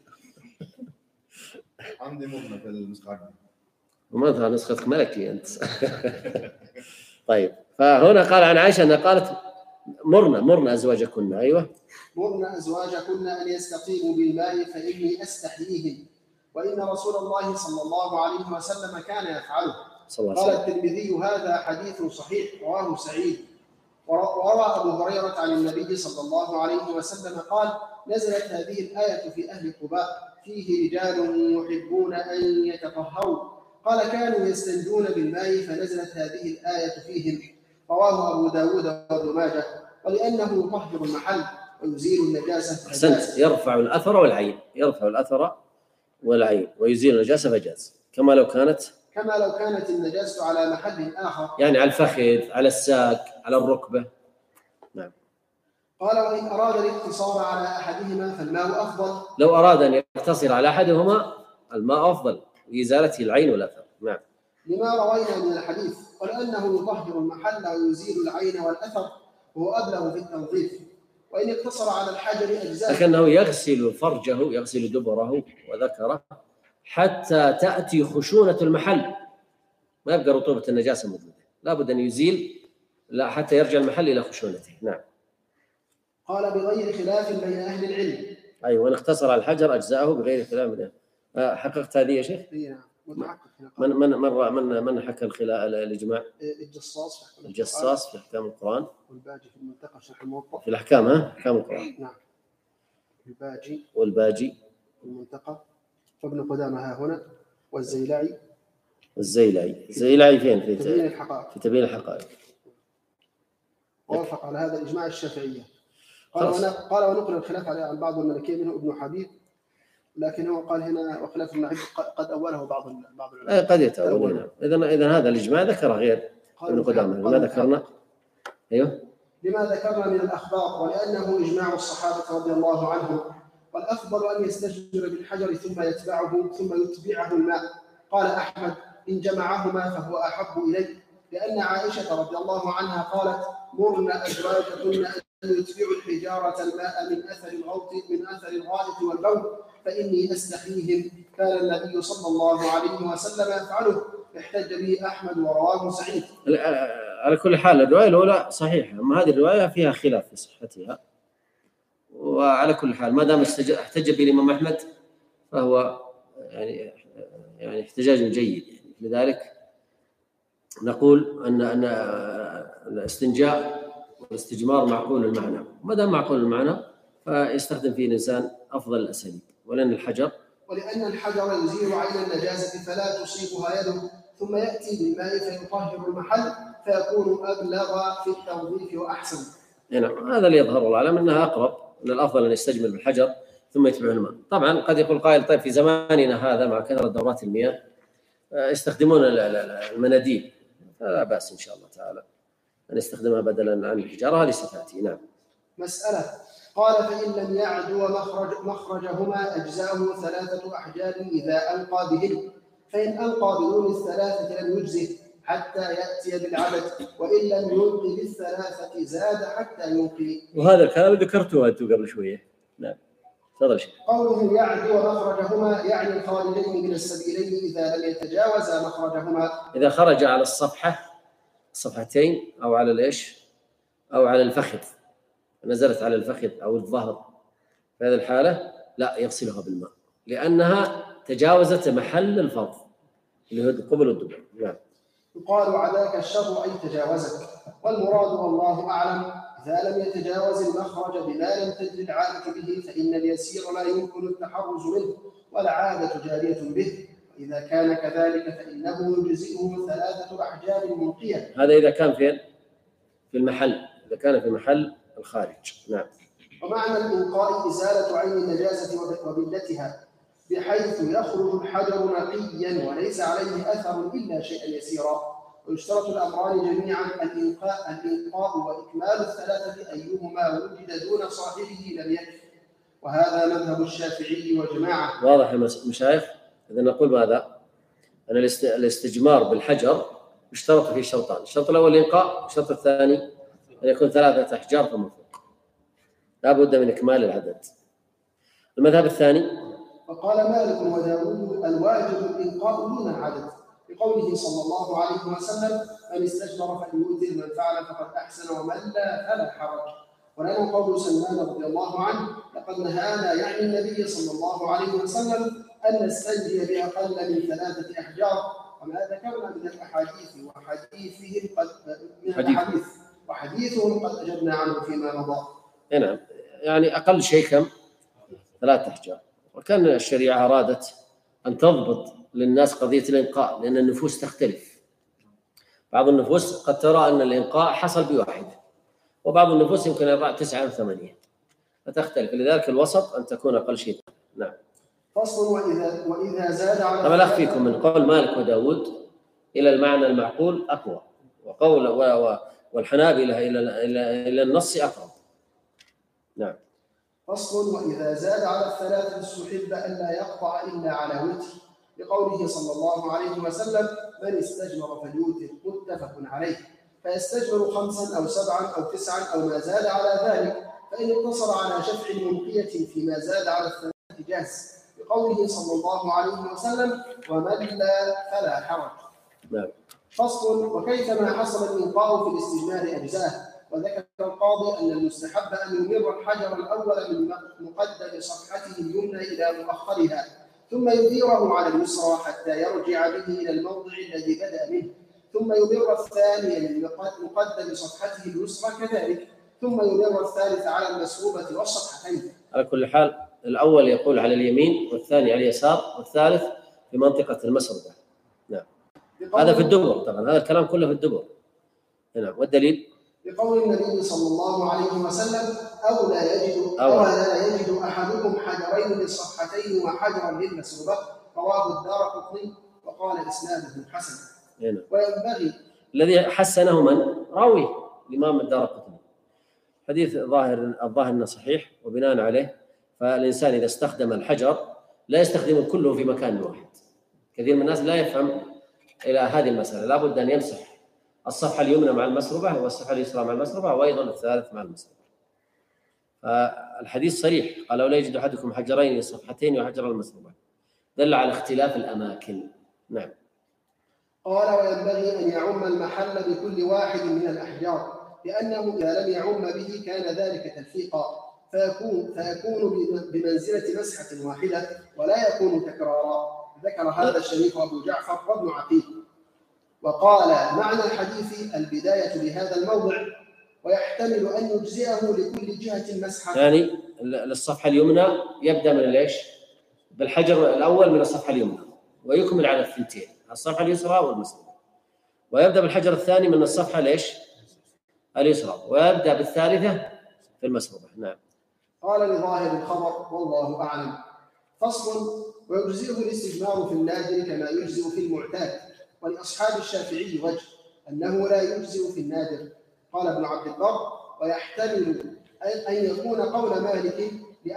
عندي مهمة في النسخة. وما نسختك ملكي أنت. طيب، فهنا قال عن عائشة أنها قالت مرنا أزواجكن. أيوة، مرنا أزواجكن أن يستقيموا بالماء فإني أستحييهم، وإن رسول الله صلى الله عليه وسلم كان يفعله. قال الترمذي: هذا حديث صحيح رواه سعيد. وروى أبو هريرة عن النبي صلى الله عليه وسلم قال: نزلت هذه الآية في أهل قباء فيه رجال يحبون أن يتطهروا، قال: كانوا يستنجون بالماء فنزلت هذه الآية فيهم. رواه أبو داود وابن ماجه. ولأنه يطهر المحل ويزيل النجاسة. أحسنت، يرفع الأثر والعين ويزيل النجاسة فجاز، كما لو كانت النجاسة على محل آخر، يعني على الفخذ، على الساق، على الركبة. نعم. قال: وإن أراد الاقتصار على أحدهما فالماء أفضل. لو أراد أن يقتصر على أحدهما الماء أفضل لإزالة العين والأثر. نعم. لما روينا من الحديث، ولأنه يطهر المحل ويزيل العين والأثر وهو أبلغ في التنظيف. وإن اقتصر على الحجر أجزاء، لكنه يغسل فرجه، يغسل دبره وذكره حتى تأتي خشونة المحل، ما يبقى رطوبة النجاسة موجودة، لا بد أن يزيل حتى يرجع المحل إلى خشونته. نعم. قال: بغير خلاف بين أهل العلم. أيوة، وإن اقتصر على الحجر أجزاءه بغير خلاف. حققت هذه يا شيخ؟ من حكى الإجماع؟ الجصاص في أحكام القرآن، والباجي في المنتقى شرح الموطأ في الأحكام، أحكام القرآن. نعم. والباجي في المنتقى، وابن قدامة ها هنا، والزيلعي فين؟ في تبيين الحقائق. ووافق على هذا الإجماع الشافعية. قال: ونقل الخلاف عليه عن بعض الملكية منه ابن حبيب، لكن هو قال هنا وخلاف ابن حبيب قد أوله بعض العلماء. قد يتأول. إذن هذا الإجماع ذكر غير ابن قدامة. لما ذكرنا لما ذكرنا من الأخبار، ولأنه إجماع الصحابة رضي الله عنهم. والأفضل أن يستجمر بالحجر ثم يتبعه الماء. قال أحمد: إن جمعهما فهو أحب إليه، لأن عائشة رضي الله عنها قالت: مرنا أزواجكن أن يتبعوا الحجارة الماء من أثر الغائط والبول فإني أستحييهم، كان النبي صلى الله عليه وسلم يفعله. احتج به أحمد ورواه سعيد. على كل حال الرواية الأولى صحيحة، أما هذه الرواية فيها خلاف في صحتها. وعلى كل حال ما دام احتج به الإمام أحمد فهو يعني احتجاج جيد. لذلك نقول أن الاستنجاء والاستجمار معقول المعنى، ما دام معقول المعنى فيستخدم فيه الإنسان أفضل الأساليب. ولأن الحجر يزيل عين النجاسة فلا تصيبها يده، ثم يأتي بالماء فيطهر المحل فيكون أبلغ في التنظيف وأحسن. نعم، هذا اللي يظهر الله أعلم أنها أقرب، أن الأفضل أن يستجمر بالحجر ثم يتبع الماء. طبعا قد يقول قائل: طيب في زماننا هذا مع كثرة دورات المياه يستخدمون المناديل، فلا بأس إن شاء الله تعالى أن يستخدمها بدلا عن الحجارة. هذه ستأتي. نعم. مسألة. قال: فإن لم يعدو مخرجهما أجزاءه 3 أحجار إذا ألقى بهن، فإن ألقى بدون 3 لم يجزه حتى يأتي بالعدد، وإن لم يلقي بال3 زاد حتى يلقي. وهذا الكلام ذكرته أنت قبل شوية. نعم، تفضل شيخ. قوله يعدو مخرجهما يعني الخارجين من السبيلين إذا لم يتجاوزا مخرجهما، إذا خرج على الصفحتين أو على أو على الفخذ، نزلت على الفخذ أو الظهر، في هذه الحالة لا يغسلها بالماء، لأنها تجاوزت محل الفرض اللي هو القبل والدبر. نعم. يقال: عداك الشر أي تجاوزك. والمراد والله أعلم إذا لم يتجاوز المخرج بما لم تجري العادة به، فإن اليسير لا يمكن التحرز منه والعادة جارية به. وإذا كان كذلك فإنه يجزئه 3 أحجار منقية. هذا إذا كان في المحل، إذا كان في محل الخارج. نعم. ومعنى الإنقاء إزالة عين النجاسة وبلتها، بحيث يخرج الحجر نقيا وليس عليه أثر إلا شيئا يسيرا. ويشترط الأمران جميعا: الإنقاء وإكمال 3 أيهما وجد دون صاحبه لم يكف. وهذا مذهب الشافعي وجماعة. واضح يا مشايخ؟ إذا نقول ماذا؟ أن الاستجمار بالحجر يشترط فيه شرطان: الشرط الأول الإنقاء، الشرط الثاني أن يكون 3 أحجار فما فوق، لا بد من إكمال العدد. المذهب الثاني: فقال مالك وداود: الواجب الإنقاء دون العدد، لقوله صلى الله عليه وسلم: من استجمر فليؤثر، من فعل فقد أحسن، ومن لا فلا حرج. ولنا قول سلمان رضي الله عنه: لقد نهانا، يعني النبي صلى الله عليه وسلم، أن نستنجي بأقل من 3 أحجار. وما ذكرنا من الأحاديث وحديثهم قد أجبنا عنه فيما مضى. نعم، يعني أقل شيء كم؟ 3 أحجار. وكان الشريعة أرادت أن تضبط للناس قضية الإنقاء، لأن النفوس تختلف. بعض النفوس قد ترى أن الإنقاء حصل ب1، وبعض النفوس يمكن يضع 9 أو 8، فتختلف. لذلك الوسط أن تكون أقل شيء. نعم. فصل: وإذا زاد على طبعا أخفيكم من قول مالك وداود إلى المعنى المعقول أقوى، وقول والحنابلة إلى النص أقرب. نعم. فصل: وإذا زاد على 3 استحب أن لا يقطع إلا على وتر، لقوله صلى الله عليه وسلم: من استجمر فليوتر، متفق عليه. فيستجمر 5 أو 7 أو 9 أو ما زاد على ذلك، فإن اقتصر على شفع منقية فيما زاد على 3 جاز، لقوله صلى الله عليه وسلم: ومن لا فلا حرج. نعم. فصل: وكيفما حصل الإنقاء في الاستجمار أجزاه. وذكر القاضي أن المستحب أن يمر الحجر الأول من مقدم صفحته اليمنى إلى مؤخرها، ثم يديره على اليسرى حتى يرجع به إلى الموضع الذي بدأ منه، ثم يمر الثاني من مقدم صفحته اليسرى كذلك، ثم يمر الثالث على المسروبة والصفحتين. على كل حال الأول يقول على اليمين، والثاني على اليسار، والثالث في منطقة المسربة. نعم. هذا في الدبر، طبعا هذا الكلام كله في الدبر. نعم. والدليل لقول النبي صلى الله عليه وسلم: أو لا يجد أحدكم حجرين للصفحتين وحجرا للمسروبة، رواه الدارقطني وقال إسناده حسن. وينبغي الذي حسنه من راوي الإمام الدارقطني. حديث الظاهر أنه صحيح، وبناء عليه فالإنسان إذا استخدم الحجر لا يستخدم كله في مكان واحد. كثير من الناس لا يفهم إلى هذه المسألة، لا بد أن يمسح الصفحة اليمنى مع المسربة، والصفحة اليسرى مع المسربة، وأيضا الثالث مع المسربة. فالحديث صريح، قال: لو لا يجد أحدكم حجرين للصفحتين وحجر المسربة، دل على اختلاف الأماكن. نعم. قال: وينبغي أن يعم المحل بكل واحد من الأحجار، لأنه إذا لم يعم به كان ذلك تلفيقا، فيكون بمنزلة مسحة واحدة ولا يكون تكرارا. ذكر هذا الشريف أبو جعفر وابن عقيل. وقال: معنى الحديث البداية بهذا الموضع، ويحتمل أن يجزئه لكل جهة مسحة. يعني للصفحة اليمنى يبدأ من ليش؟ بالحجر الأول من الصفحة اليمنى، ويكمل على الثنتين، الصفحة اليسرى والمسربة، ويبدأ بالحجر الثاني من الصفحة ليش؟ اليسرى، ويبدأ بالثالثة في المسربة. نعم. قال: لظاهر الخبر والله أعلم. فصل: ويجزئه الاستجمار في النادر كما يجزئ في المعتاد. ولأصحاب الشافعي وجه أنه لا يجزئ في النادر. قال ابن عبد البر: ويحتمل أن يكون قول مالك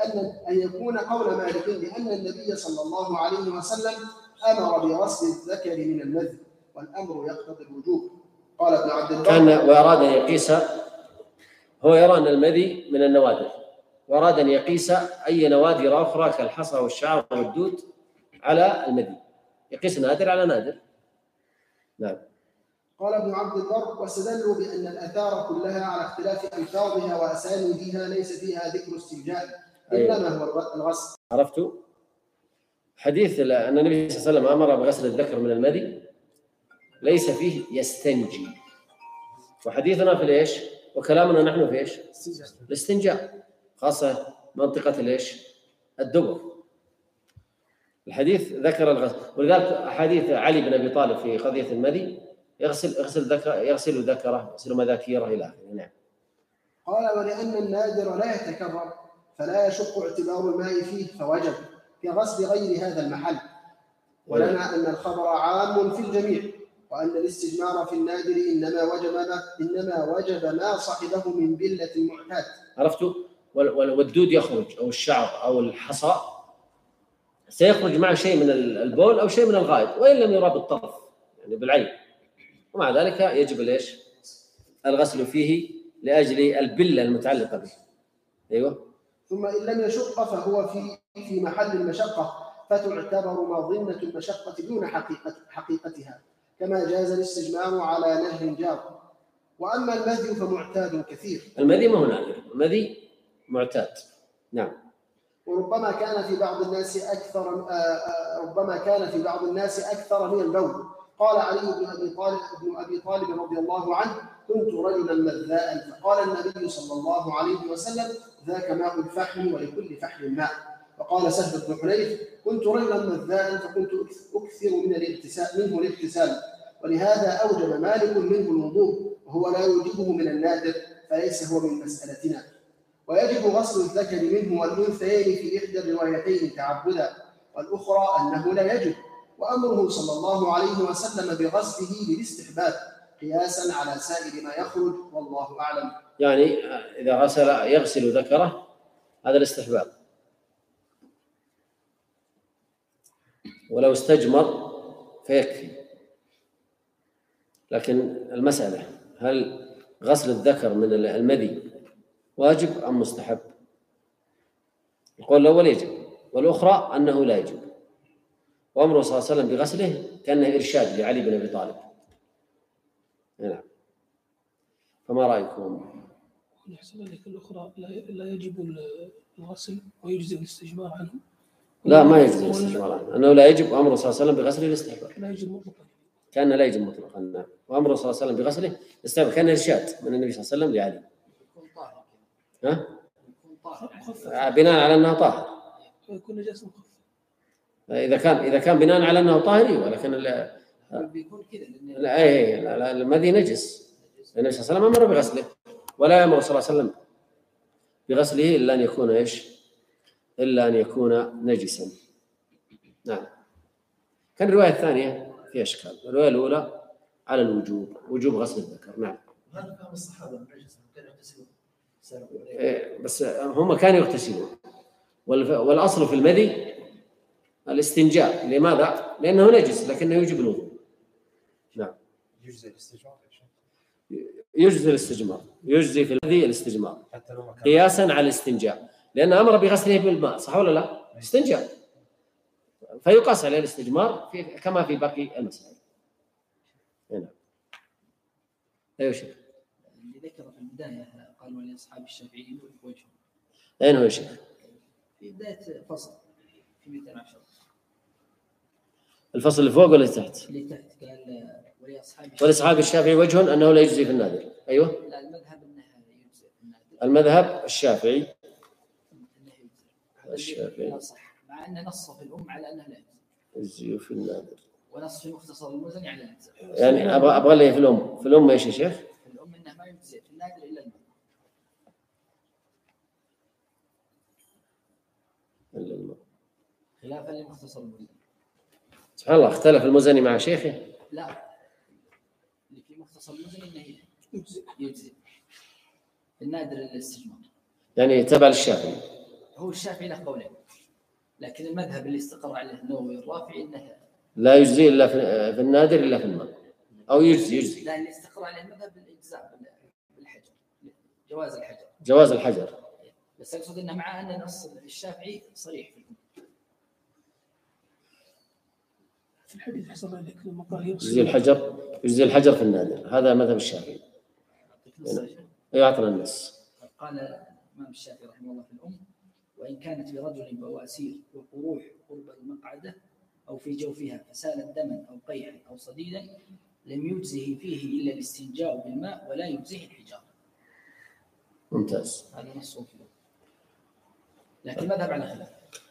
لأن النبي صلى الله عليه وسلم أمر بغسل الذكر من المذي، والأمر يقتضي الوجوب. قال ابن عبد البر: كان وأراد أن يقيس، هو يرى أن المذي من النوادر، وأراد أن يقيس أي نوادر أخرى كالحصى والشعر والدود على المذي، يقيس نادر على نادر. نعم. قال ابن عبد البر: واستدلوا بأن الآثار كلها على اختلاف ألفاظها وأسانيدها ليس فيها ذكر استنجاء، إنما هو الغسل. عرفتوا؟ حديث أن النبي صلى الله عليه وسلم أمر بغسل الذكر من المذي ليس فيه يستنجي، وحديثنا في الإيش؟ وكلامنا نحن في إيش؟ الاستنجاء، خاصة منطقة الإيش؟ الدبر. الحديث ذكر الغسل، ولذلك أحاديث علي بن أبي طالب في قضية المذي يغسل ذكره، يغسل مذاكيره إلى آخره. نعم. قال: ولأن النادر لا يتكرر فلا يشق اعتبار الماء فيه فوجب كغسل غير هذا المحل. ولنا أن الخبر عام في الجميع، وأن الاستجمار في النادر إنما وجب ما صحبه من بلة المعتاد. عرفتوا؟ والدود يخرج، أو الشعر أو الحصى سيخرج معه شيء من البول أو شيء من الغائط، وإن لم يرى بالطرف يعني بالعين، ومع ذلك يجب ليش؟ الغسل فيه لأجل البلة المتعلقة به. أيوة. ثم إن لم يشق فهو في محل المشقة، فتعتبر مظنة المشقة دون حقيقتها، كما جاز الاستجمام على نهر جار. وأما المذي فمعتاد كثير. المذي ما هو نادر، المذي معتاد. نعم. وربما كان في بعض الناس أكثر من البول. قال علي بن أبي طالب رضي الله عنه: كنت رجلا مذاء، فقال النبي صلى الله عليه وسلم: ذاك ماء الفحم ولكل فحم ماء. وقال سهل بن حنيف: كنت رجلا مذاء فكنت أكثر منه الاغتسال، ولهذا أوجب مالك منه الوضوء، وهو لا يوجبه من النادر، فليس هو من مسألتنا. ويجب غسل الذكر منه والأنثيين في إحدى الروايتين تعبدا، والأخرى أنه لا يجب. وأمره صلى الله عليه وسلم بغسله للاستحباب قياسا على سائر ما يخرج، والله أعلم. يعني إذا يغسل ذكره هذا الاستحباب، ولو استجمر فيكفي. لكن المسألة هل غسل الذكر من المذي واجب أم مستحب؟ القول الأول يجب، والأخرى أنه لا يجب. وأمره صلى الله عليه وسلم بغسله كأنه إرشاد لعلي بن أبي طالب. نعم. فما رأيكم؟ يحصل لك الأخرى لا يجب الغسل ويجزئ الاستجمار عنه. لا، ما يجزئ الاستجمار عنه، أنه لا يجب. وأمره صلى الله عليه وسلم بغسله الاستحباب. لا يجب مطلقا. كان لا يجب مطلقا. نعم. وأمره صلى الله عليه وسلم بغسله الاستحباب، كان إرشاد من النبي صلى الله عليه وسلم لعلي. يكون طاهر. ها؟ يكون طاهر. بناء على أنه طاهر. يكون نجاسة مخففة. إذا كان بناء على أنه طاهر، ولكن بيكون كذا. لا المذي نجس. النبي صلى الله عليه وسلم أمر بغسله، ولا يأمر صلى الله عليه وسلم بغسله إلا أن يكون إلا أن يكون نجسا. نعم. كان الرواية الثانية في أشكال. الرواية الأولى على الوجوب، وجوب غسل الذكر. نعم. هذا فهم الصحابة النجس كانوا يغتسلون. بس هم كانوا يغتسلون، والأصل في المذي الاستنجاء. لماذا؟ لأنه نجس لكنه يوجب الوضوء. نعم. يجزي الاستجمار. يجزي الاستجمار، يجزي في المذي الاستجمار قياسا على الاستنجاء، لأن أمر بغسله بالماء، صح ولا لا؟ استنجاء، فيقاس عليه الاستجمار كما في باقي المسائل. نعم. أيوة شيخ. اللي ذكر في البداية قال ولأصحاب الشافعي وجه. أين هو يا شيخ؟ في بداية فصل في 210. الفصل اللي فوق ولا تحت؟ اللي تحت قال ولأصحاب الشافعي وجه أنه لا يجزي في النادر. أيوه. لا، المذهب أنه يجزي في النادر. المذهب الشافعي. أنه يجزي. الشافعي. مع أن نص في الأم على أنه لا يجزي في النادر. ونص في مختصر المزني على الإجزاء. يعني أبغى لي في الأم. في الأم إيش يا شيخ؟ في الأم أنه ما يجزي في النادر إلا الماء. خلافا لمختصر المزني. سبحان الله، اختلف المزني مع شيخه. لا، اللي في مختصر المزني انه يجزي في النادر الاستجمار. يعني تبع الشافعي. هو الشافعي له قولين، لكن المذهب اللي استقر عليه النووي الرافعي انه لا يجزي الا في النادر الا في الماء، او يجزي. لا، اللي استقر عليه المذهب بالاجزاء بالحجر، جواز الحجر. بس اقصد انه مع ان نص الشافعي صريح في الحكم. في الحديث حصل لك لما قال يجزي الحجر في النادر، هذا مذهب الشافعي. يعطنا النص. قال الإمام الشافعي رحمه الله في الأم: وإن كانت لرجل بواسير وقروح قرب المقعدة أو في جوفها فسالت دما أو قيحا أو صديدا لم يجزه فيه إلا الاستنجاء بالماء ولا يجزه الحجارة. ممتاز. هذا نص فيه، لكن مذهب على خلاف.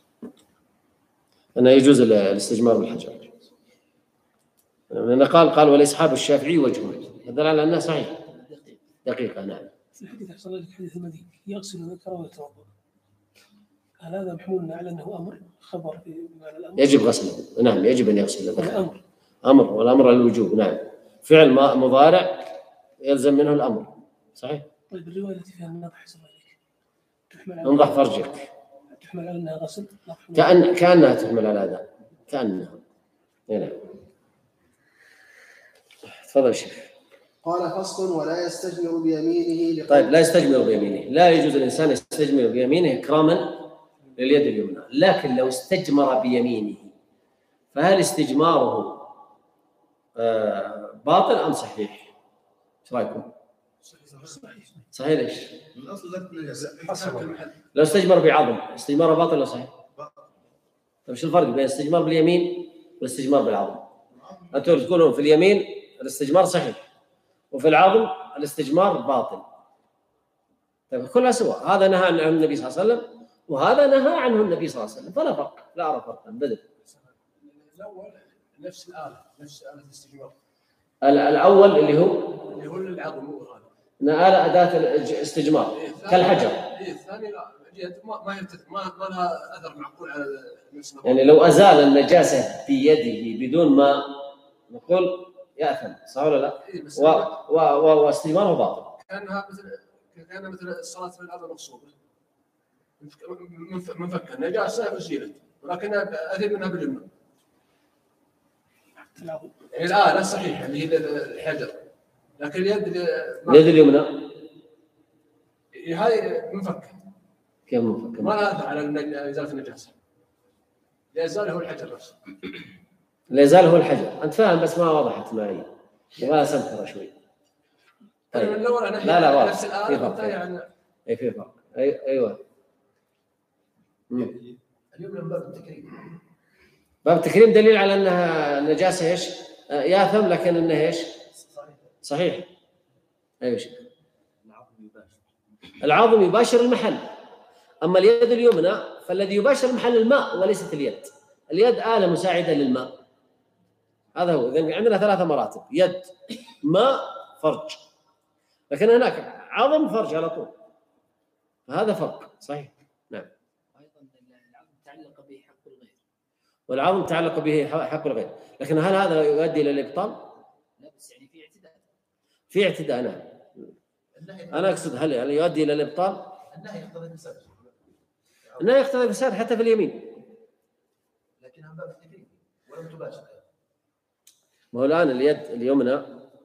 أنه يجوز الاستجمار بالحجر. لأن قال ولأصحاب الشافعي وجه، هذا على أنه صحيح دقيقة. نعم. في الحديث حصل لك حديث المذي يغسل ذكره ويتوضأ، هل هذا محمول على أنه أمر خبر بمعنى الأمر؟ يجب غسله. نعم، يجب أن يغسل ذكره. أمر، والأمر على الوجوب. نعم، فعل مضارع يلزم منه الأمر. صحيح. طيب الرواية التي فيها النضح حصل لك تحمل على انضح فرجك، تحمل على أنها غسل؟ كأنها تحمل على هذا، كأنها. نعم. تفضل شيخ. قال فصل: ولا يستجمر بيمينه. طيب، لا يستجمر بيمينه، لا يجوز الإنسان يستجمر بيمينه إكراما لليد اليمنى. لكن لو استجمر بيمينه فهل استجماره باطل أم صحيح؟ ايش رايكم؟ صحيح. ليش؟ لو استجمر بعظم استجماره باطل ولا صحيح؟ طيب شو الفرق بين الاستجمار باليمين والاستجمار بالعظم؟ انتم تقولون في اليمين الاستجمار صحيح وفي العظم الاستجمار باطل. طيب كلها سواء، هذا نهى عنه النبي صلى الله عليه وسلم وهذا نهى عنه النبي صلى الله عليه وسلم، فلا فرق، لا أرى فرقا بدل. الأول نفس آلة الاستجمار. الأول اللي هو العظم هو هذا. آلة أداة الاستجمار كالحجر. الثاني لا ما يرتد ما لها أثر معقول على نفس. يعني لو أزال النجاسة بيده بدون ما نقول يأثم، صح ولا لا؟ واستجماره باطل. كان مثل الصلاة في الأرض مقصودة. منفك النجاسة أزيلت ولكن أذل منها باليمنى. يعني الآلة صحيحة اللي هي الحجر، لكن اليد اليمنى هاي منفكة. كيف منفكة؟ ما لها أثر على إزالة النجاسة. لا يزال هو الحجر نفسه. لا يزال هو الحجر. أنت فاهم بس ما وضحت معي. ولا سمتها شوي. طيب. من الأول أنا لا واضح. نفس الآلة والثاني عن. أي في فرق. أيوه. اليوم من باب التكريم. باب التكريم دليل على أنها نجاسة إيش؟ ياثم لكن أنها إيش؟ صحيح. أيوه شيء. العظم يباشر المحل. أما اليد اليمنى فالذي يباشر المحل الماء وليست اليد. اليد آلة مساعدة للماء. هذا هو. إذن عندنا 3 مراتب: يد، ماء، فرج. لكن هناك عظم فرج على طول. هذا فرق صحيح. نعم. أيضا العظم تعلق به حق الغير. والعظم تعلق به حق الغير، لكن هل هذا يؤدي إلى الإبطال؟ لا بس يعني في اعتداء. في اعتداء. نعم. أنا أقصد هل يؤدي إلى الإبطال؟ النهي يقتضي الفساد. النهي يقتضي الفساد حتى في اليمين. لكنها باب التكريم ولم تباشر. ما هو الآن اليد اليمنى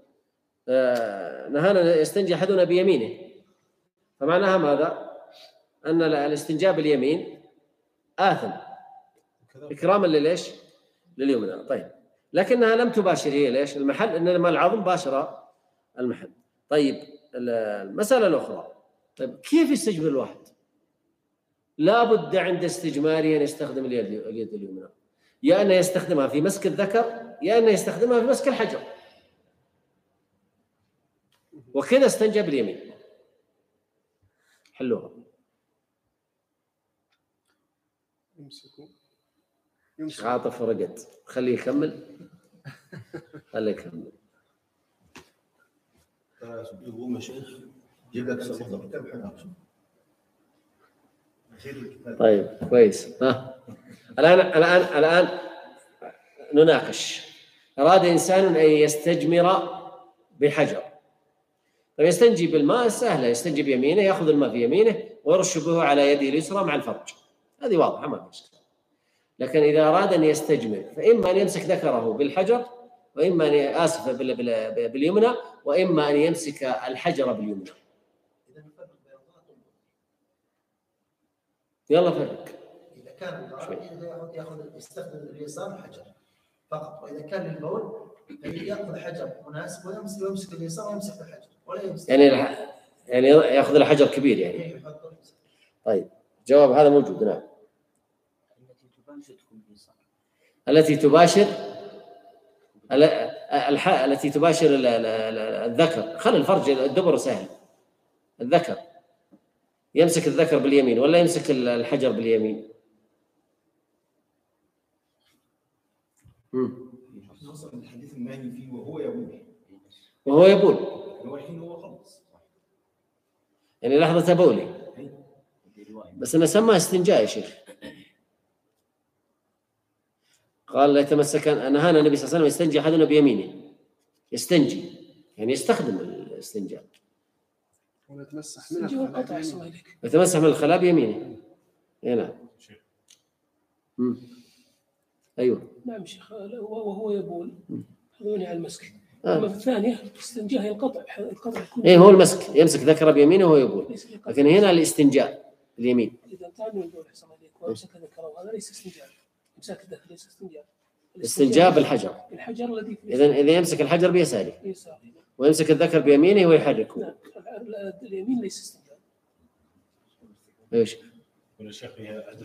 نهانا يستنجي أحدنا بيمينه، فمعناها ماذا؟ أن الاستنجاء باليمين آثم إكراما لليش؟ لليمنى. طيب لكنها لم تباشر هي ليش؟ المحل، إنما العظم باشر المحل. طيب المسألة الأخرى، طيب كيف يستجمر الواحد؟ لا بد عند استجماره أن يستخدم اليد اليمنى، يا أنه يستخدمها في مسك الذكر يا أنه يستخدمها في مسك الحجر، وكذا استنجى باليمين. حلوها. يمسكوا عاطف رقد، خليه يكمل. خليه يكمل. يقوم يا شيخ جيب لك طيب كويس. الآن نناقش. أراد إنسان أن يستجمر بحجر، فيستنجي بالماء سهلة، يستنجي بيمينه، يأخذ الماء في يمينه ويرش به على يده اليسرى مع الفرج، هذه واضحة ما في إشكال. لكن إذا أراد أن يستجمر فإما أن يمسك ذكره بالحجر، وإما أن باليمنى، وإما أن يمسك الحجر باليمنى. يلا فرق. إذا كان يستخدم اليسار حجر فقط، وإذا كان للبول يأخذ حجر مناسب ويمسك اليسار ويمسك الحجر ولا يمسك. يعني يأخذ الحجر كبير يعني. طيب جواب هذا موجود. نعم. التي تباشر الذكر، خلي الفرج الدبر سهل. الذكر يمسك الذكر باليمين ولا يمسك الحجر باليمين؟ نوصل الحديث المعني فيه وهو يبول. هو الحين هو خلص يعني لحظة بولي، بس أنا سماه استنجاء يا شيخ. قال لا يتمسك. نهانا النبي صلى الله عليه وسلم يستنجي أحدنا بيمينه، يستنجي يعني يستخدم الاستنجاء. يتمسح من الخلاء بيمينه. نعم. أيوه. نعم شيخ. وهو يبول هذول على المسك. أما في الثانية استنجاء القطع. هو المسك، يمسك ذكره بيمينه وهو يبول. لكن هنا الاستنجاء اليمين. إذا كان من دون أحسن عليك وأمسك ذكره هذا ليس استنجاب. إمساك الذكر ليس استنجاب. استنجاب بالحجر. الحجر الذي إذا يمسك الحجر بيساره ويمسك الذكر بيمينه ويحركه. لا اليمين ليس استنجاب. ايش؟ ولا شيخ هي عدة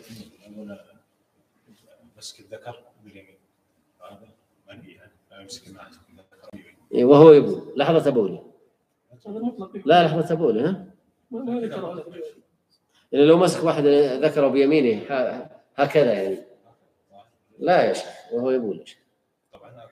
مسك الذكر باليمين هذا منهي لا يمسك معه الذكر باليمين. وهو يبول لحظة بوله. هذا المطلق. لا لحظة بوله ها؟ ما ذكر هذا. يعني لو مسك واحد ذكره بيمينه هكذا يعني لا يا شيخ وهو يبول يا شيخ. طبعا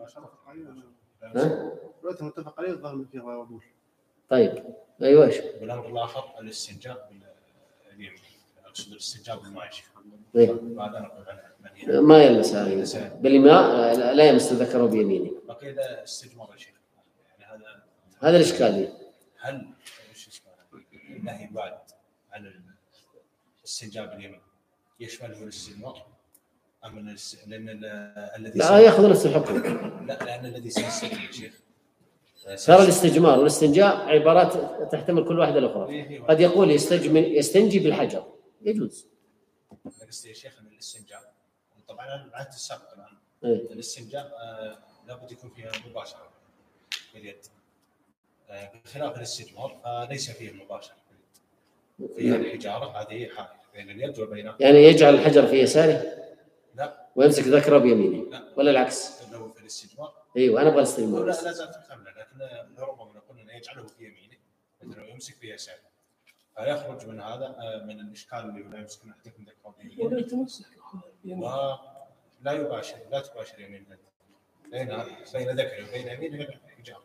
دلوقتي متفق عليه الظاهر فيه وابول. طيب ايوه ايش؟ والامر الاخر الاستنجاء باليمين اقصد الاستنجاء بالماء بعد انا اقول عنه ما يلمس هذا بالماء لا يمس ذكره بيمينه. بقي اذا استجمر يا شيخ يعني هذا الاشكال. هل ايش اسمه النهي بعد عن الاستنجاء باليمين يشمله الاستجمار ام لان الذي لا ياخذ نفس الحكم. لا لان الذي سيستجمر يا شيخ ترى الاستجمار والاستنجاء عبارات تحتمل كل واحدة الأخرى. قد يقول يستنجي بالحجر يجوز. قصدي يا شيخ ان الاستنجاء طبعا العهد السابق الان الاستنجاء لابد يكون فيها مباشرة باليد بخلاف الاستجمار فليس فيه مباشرة باليد فيها الحجارة هذه حائل بين اليد وبين يعني يجعل الحجر في يساره لا ويمسك ذكره بيمينه لا. ولا العكس؟ لو في الاستجمار ايوه انا ابغى الاستجمار. لا زالت كامله لكن لربما نقول انه يجعله في يمينه مثلا يمسك في يساره فيخرج من هذا من الاشكال اللي لا يمسك احدكم ذكره بيمينه ولا يباشر لا تباشر يمين بين ذكره وبين يمينه حجاره.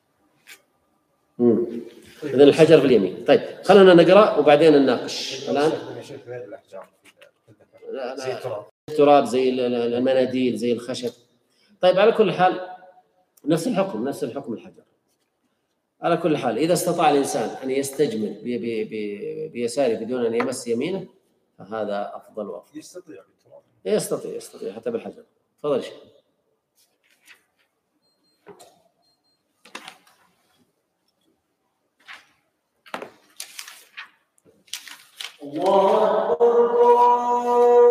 اذا الحجر في اليمين. طيب خلينا نقرا وبعدين نناقش الان. زي التراب زي المناديل زي الخشب. طيب على كل حال نفس الحكم الحجر. على كل حال إذا استطاع الإنسان أن يستجمل بيساره بدون أن يمس يمينه فهذا أفضل وأفضل. يستطيع حتى بالحجر. تفضل شيخ. الله أكبر.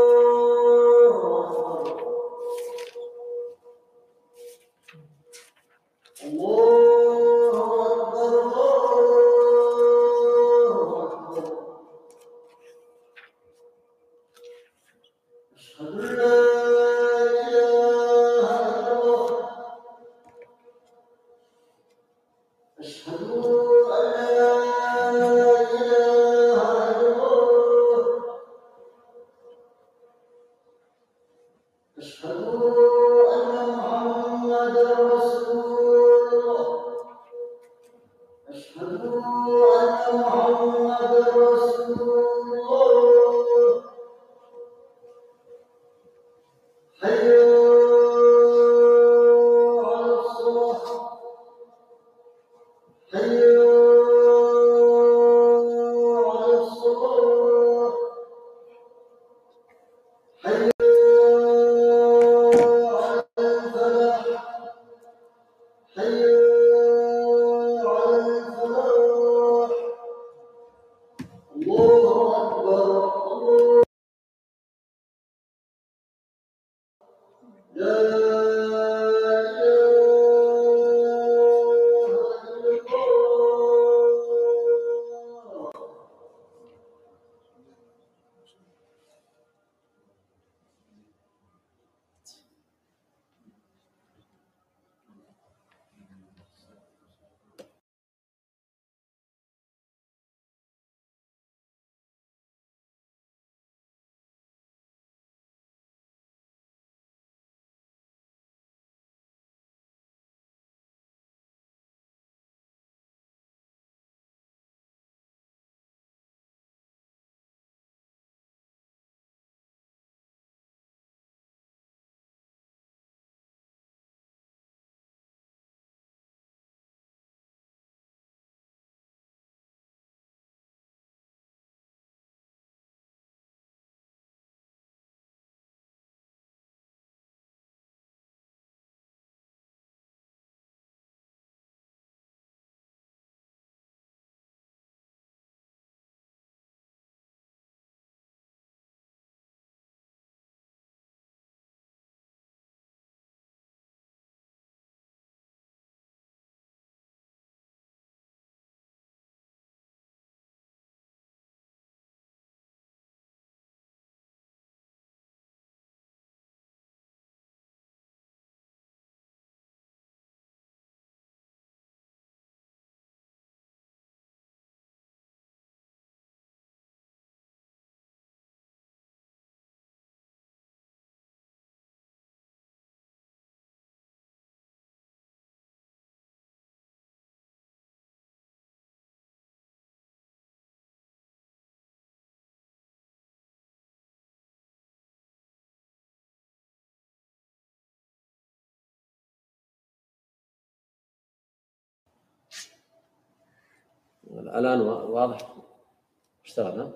الآن واضح اشتغل ها؟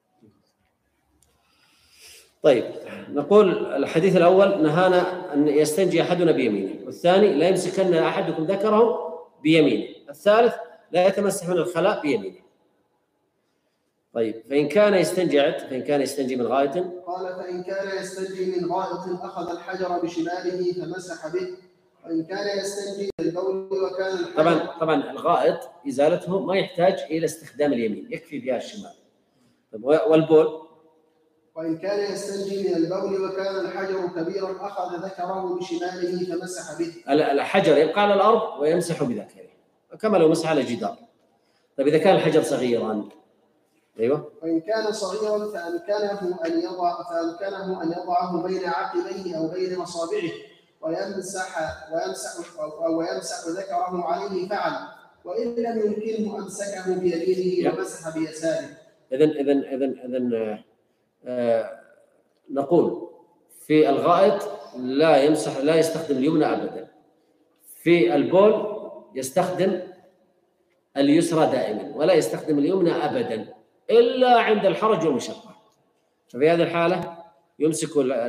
طيب نقول الحديث الأول نهانا أن يستنجي أحدنا بيمينه، والثاني لا يمسكن أحدكم ذكره بيمينه، الثالث لا يتمسح من الخلاء بيمينه. طيب فإن كان يستنجي من غائط، قال فإن كان يستنجي من غائط أخذ الحجر بشماله فمسح به، وإن كان يستنجي من البول وكان الحجر طبعا الغائط إزالته ما يحتاج إلى استخدام اليمين، يكفي بها الشمال. والبول وإن كان يستنجي من البول وكان الحجر كبيرا أخذ ذكره بشماله فمسح به. الحجر يبقى على الأرض ويمسح بذكره كما لو مسح على جدار. طيب إذا كان الحجر صغيرا، أيوة، وإن كان صغيرا فأمكنه أن يضعه بين عقبيه أو بين أصابعه ويمسح ذكره عليه فعل، وإن لم يمكنه أمسكه بيمينه ومسح بيساره. إذن نقول في الغائط لا يستخدم اليمنى أبدا. في البول يستخدم اليسرى دائما ولا يستخدم اليمنى أبدا إلا عند الحرج والمشقة. ففي هذه الحالة يمسك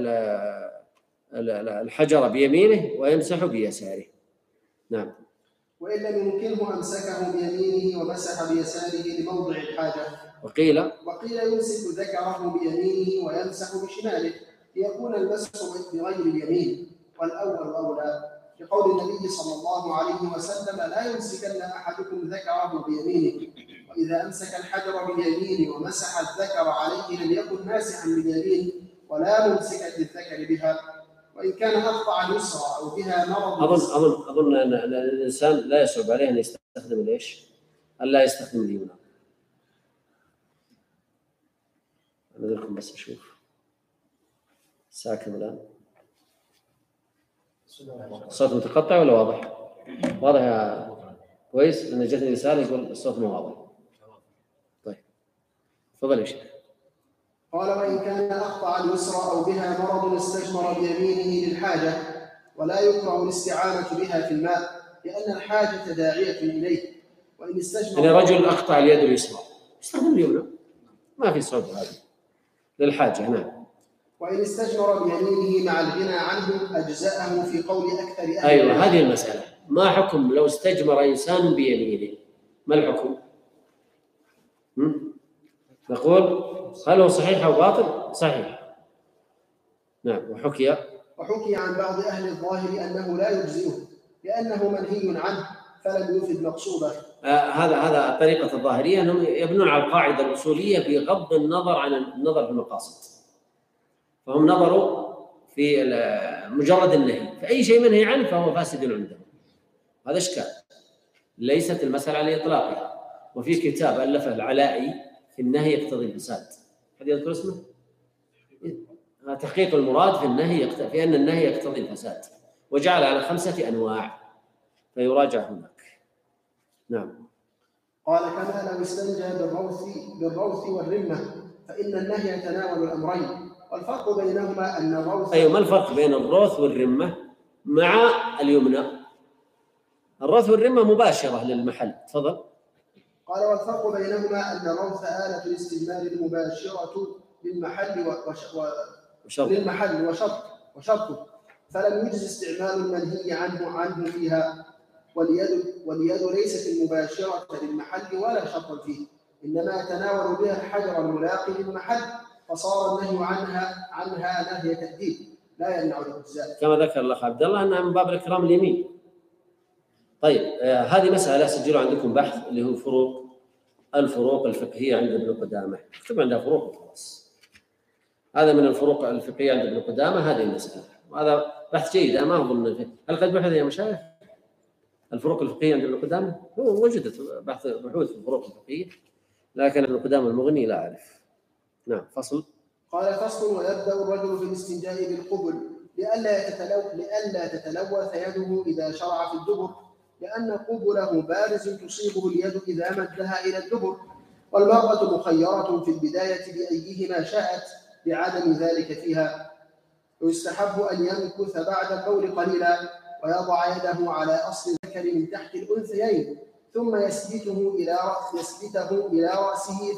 الحجر بيمينه ويمسح بيساره. نعم. وإن لم يمكنه أمسكه بيمينه ومسح بيساره لموضع الحاجة. وقيل يمسك ذكره بيمينه ويمسح بشماله ليكون المسح بغير اليمين، والأول أولى، لقول النبي صلى الله عليه وسلم لا يمسكن أحدكم ذكره بيمينه، وإذا أمسك الحجر باليمين ومسح الذكر عليه لم يكن ماسحا باليمين ولا ممسكا للذكر بها، وإن كان أقطع اليسرى أو بها مرض. أظن أن الإنسان لا يصعب عليه أن يستخدم ليش؟ ألا يستخدم اليمنى. أنا لكم بس أشوف ساكن الآن. الصوت متقطع ولا واضح؟ واضح يا كويس، لأن جتني رسالة يقول الصوت مو واضح. طيب تفضل يا شيخ. قال وإن كان أقطع اليسرى أو بها مرض استجمر بيمينه للحاجة، ولا يكره الاستعانة بها في الماء لأن الحاجة داعية إليه. وإن استجمر يعني رجل أقطع اليد اليسرى استخدم اليمنى، ما في صعوبة هذه للحاجة. نعم. وإن استجمر بيمينه مع الغنى عنه أجزأه في قول أكثر أهل. أيوة هذه المسألة. ما حكم لو استجمر إنسان بيمينه؟ ما الحكم؟ نقول هل هو صحيح أو باطل؟ صحيح. نعم. وحكي عن بعض أهل الظاهر أنه لا يجزئه لأنه منهي عنه فلم يفد مقصوده. هذا طريقة الظاهرية، أنهم يبنون على القاعدة الأصولية بغض النظر عن النظر في المقاصد. فهم نظروا في مجرد النهي، فأي شيء منهي عنه فهو فاسد عندهم. هذا إشكال. ليست المسألة على إطلاقها. وفي كتاب ألفه العلائي في النهي يقتضي الفساد. هذا يذكر اسمه؟ تحقيق المراد في النهي في أن النهي يقتضي الفساد، وجعل على 5 أنواع، فيراجع هناك. نعم. قال كما لو استنجى بالروث والرمة فإن النهي يتناول الأمرين، والفرق بينهما أن الروث. أيوة، ما الفرق بين الروث والرمة مع اليمنى؟ الروث والرمة مباشرة للمحل. تفضل. قال والفرق بينهما أن الروث آلة الاستجمار المباشرة للمحل وشرطه، فلم يجز استعمال المنهي عنه فيها، واليد ليست المباشرة للمحل ولا شرطا فيه، إنما يتناول بها الحجر الملاقي للمحل، فصار النهي عنها نهي تأديب لا يمنع الإجزاء، كما ذكر الأخ عبد الله أنها من باب الإكرام اليمين. طيب هذه مسألة سجلوا عندكم بحث اللي هو الفروق الفقهية عند ابن قدامة. اكتب عندها فروق خلاص. هذا من الفروق الفقهية عند ابن قدامة هذه المسألة، وهذا بحث جيد. ما أظن فيه. هل قد بحث يا مشايخ الفروق الفقهية عند ابن قدامة؟ هو وجدت بحوث في الفروق الفقهية، لكن ابن قدامة المغني لا أعرف. نعم. فصل. قال فصل ويبدأ الرجل في الاستنجاء بالقبل لئلا تتلوث يده إذا شرع في الدبر، لأن قبله بارز تصيبه اليد إذا مدها إلى الدبر، والمرأة مخيرة في البداية بأيهما شاءت لعدم ذلك فيها. ويستحب أن يمكث بعد القول قليلا ويضع يده على أصل الذكر من تحت الأنثيين، ثم يسبته إلى رأسه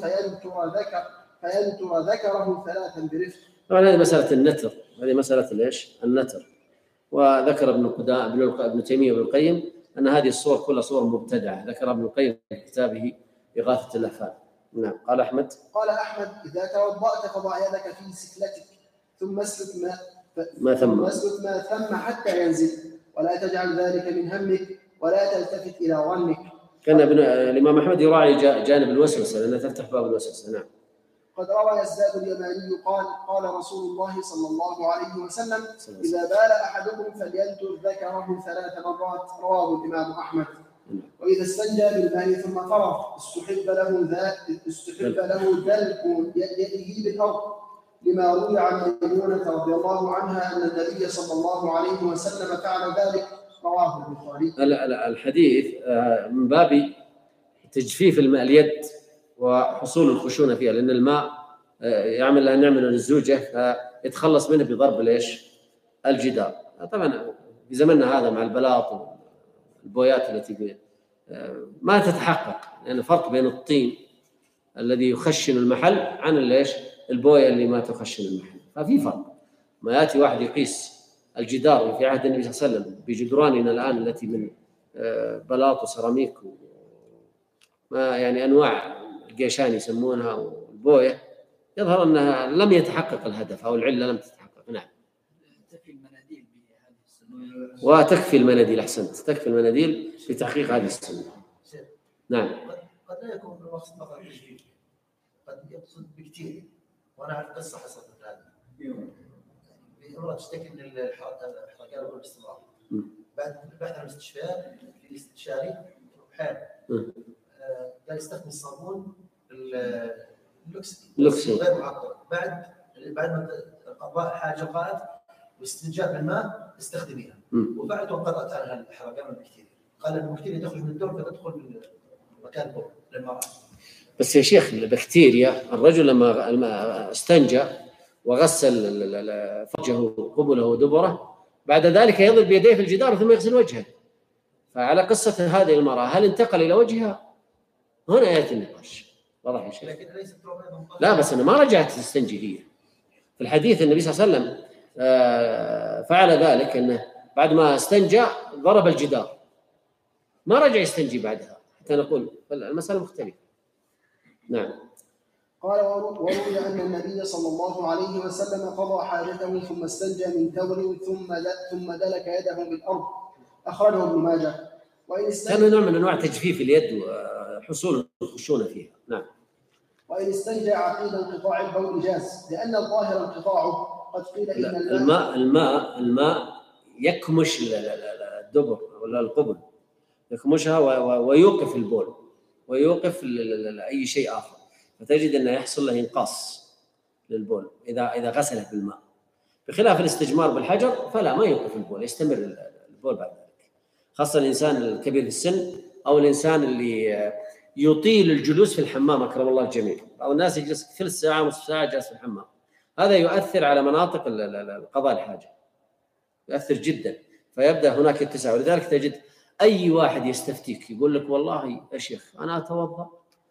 فينتر ذكره 3 برفق. طبعا هذه مسألة النتر، هذه مسألة ليش؟ النتر. وذكر ابن تيمية وابن القيم أن هذه الصور كلها صور مبتدعة، ذكر ابن القيم في كتابه إغاثة اللهفان. نعم. قال أحمد إذا توضأت فضع يدك في سكلتك ثم اسلك ما ثم حتى ينزل، ولا تجعل ذلك من همك ولا تلتفت إلى ظنك. كان الإمام أحمد يراعي جانب الوسوسة لأنها تفتح باب الوسوسة. نعم. قد روى يزداد اليماني قال رسول الله صلى الله عليه وسلم: إذا بال أحدكم فلينتر ذكره 3 مرات. رواه الإمام أحمد. وإذا استنجى بالماء ثم فرغ استحب له دلك يده بالأرض، لما روي عن ميمونة رضي الله عنها أن النبي صلى الله عليه وسلم فعل ذلك. رواه البخاري. الحديث من باب تجفيف الماء اليد وحصول الخشونة فيها، لأن الماء نعمل للزوجة فيتخلص منه بضرب ليش؟ الجدار. طبعا في زمننا هذا مع البلاط والبويات التي ما تتحقق، لأن يعني فرق بين الطين الذي يخشن المحل عن ليش؟ البوية اللي ما تخشن المحل. ففي فرق. ما يأتي واحد يقيس الجدار في عهد النبي صلى الله عليه وسلم بجدراننا الآن التي من بلاط وسيراميك ما يعني أنواع القيشان يسمونها والبوية، يظهر أنها لم يتحقق الهدف أو العلة لم تتحقق. نعم. تكفي المناديل بهذه السنة. وتكفي المناديل. أحسنت، تكفي المناديل في تحقيق هذه السنة. نعم. قد لا يكون المقصد فقط التجديد، قد يقصد بكثير. وأنا أعرف قصة حصلت هذه. امرأة تشتكي من الحرقان بالاستمرار. بعد الاستشفاء في الاستشاري حال قال يستخدم الصابون اللوكسي غير معقم. بعد ما قضاء حاجه قائد واستنجاء بالماء استخدميها، وبعد وقضت عنها الحرقان البكتيريا. قال البكتيريا تخرج من الدور فتدخل من مكان البول للمرأة. بس يا شيخ البكتيريا، الرجل لما استنجى وغسل فرجه وقبله ودبره بعد ذلك يضرب بيديه في الجدار ثم يغسل وجهه. فعلى قصة هذه المرأة هل انتقل إلى وجهها؟ هنا يأتي النقاش. واضح يا شيخ؟ لا بس أنا ما رجعت تستنجي هي. في الحديث النبي صلى الله عليه وسلم فعل ذلك، أنه بعد ما استنجى ضرب الجدار، ما رجع يستنجي بعدها، حتى نقول المسألة مختلفة. نعم. قال وروي أن النبي صلى الله عليه وسلم قضى حاجته ثم استنجى من ثور ثم دلك يده بالأرض. أخرجه ابن ماجه. كان نوع من أنواع تجفيف اليد وحصول الخشونة فيها. نعم. وإن استنجى عقيد انقطاع البول جاز، لأن الظاهر انقطاعه. قد قيل إن الماء يكمش الدبر ولا القبل، يكمشها ويوقف البول ويوقف أي شيء آخر، فتجد أنه يحصل له إنقاص للبول إذا غسله بالماء، بخلاف الاستجمار بالحجر فلا، ما يوقف البول، يستمر البول بعد ذلك، خاصة الإنسان الكبير في السن أو الإنسان اللي يطيل الجلوس في الحمام. أكرم الله الجميع، بعض الناس يجلس ثلث ساعة ونصف ساعة جالس في الحمام، هذا يؤثر على مناطق قضاء الحاجة، يؤثر جدا، فيبدأ هناك اتساع. ولذلك تجد أي واحد يستفتيك يقول لك والله يا شيخ أنا أتوضأ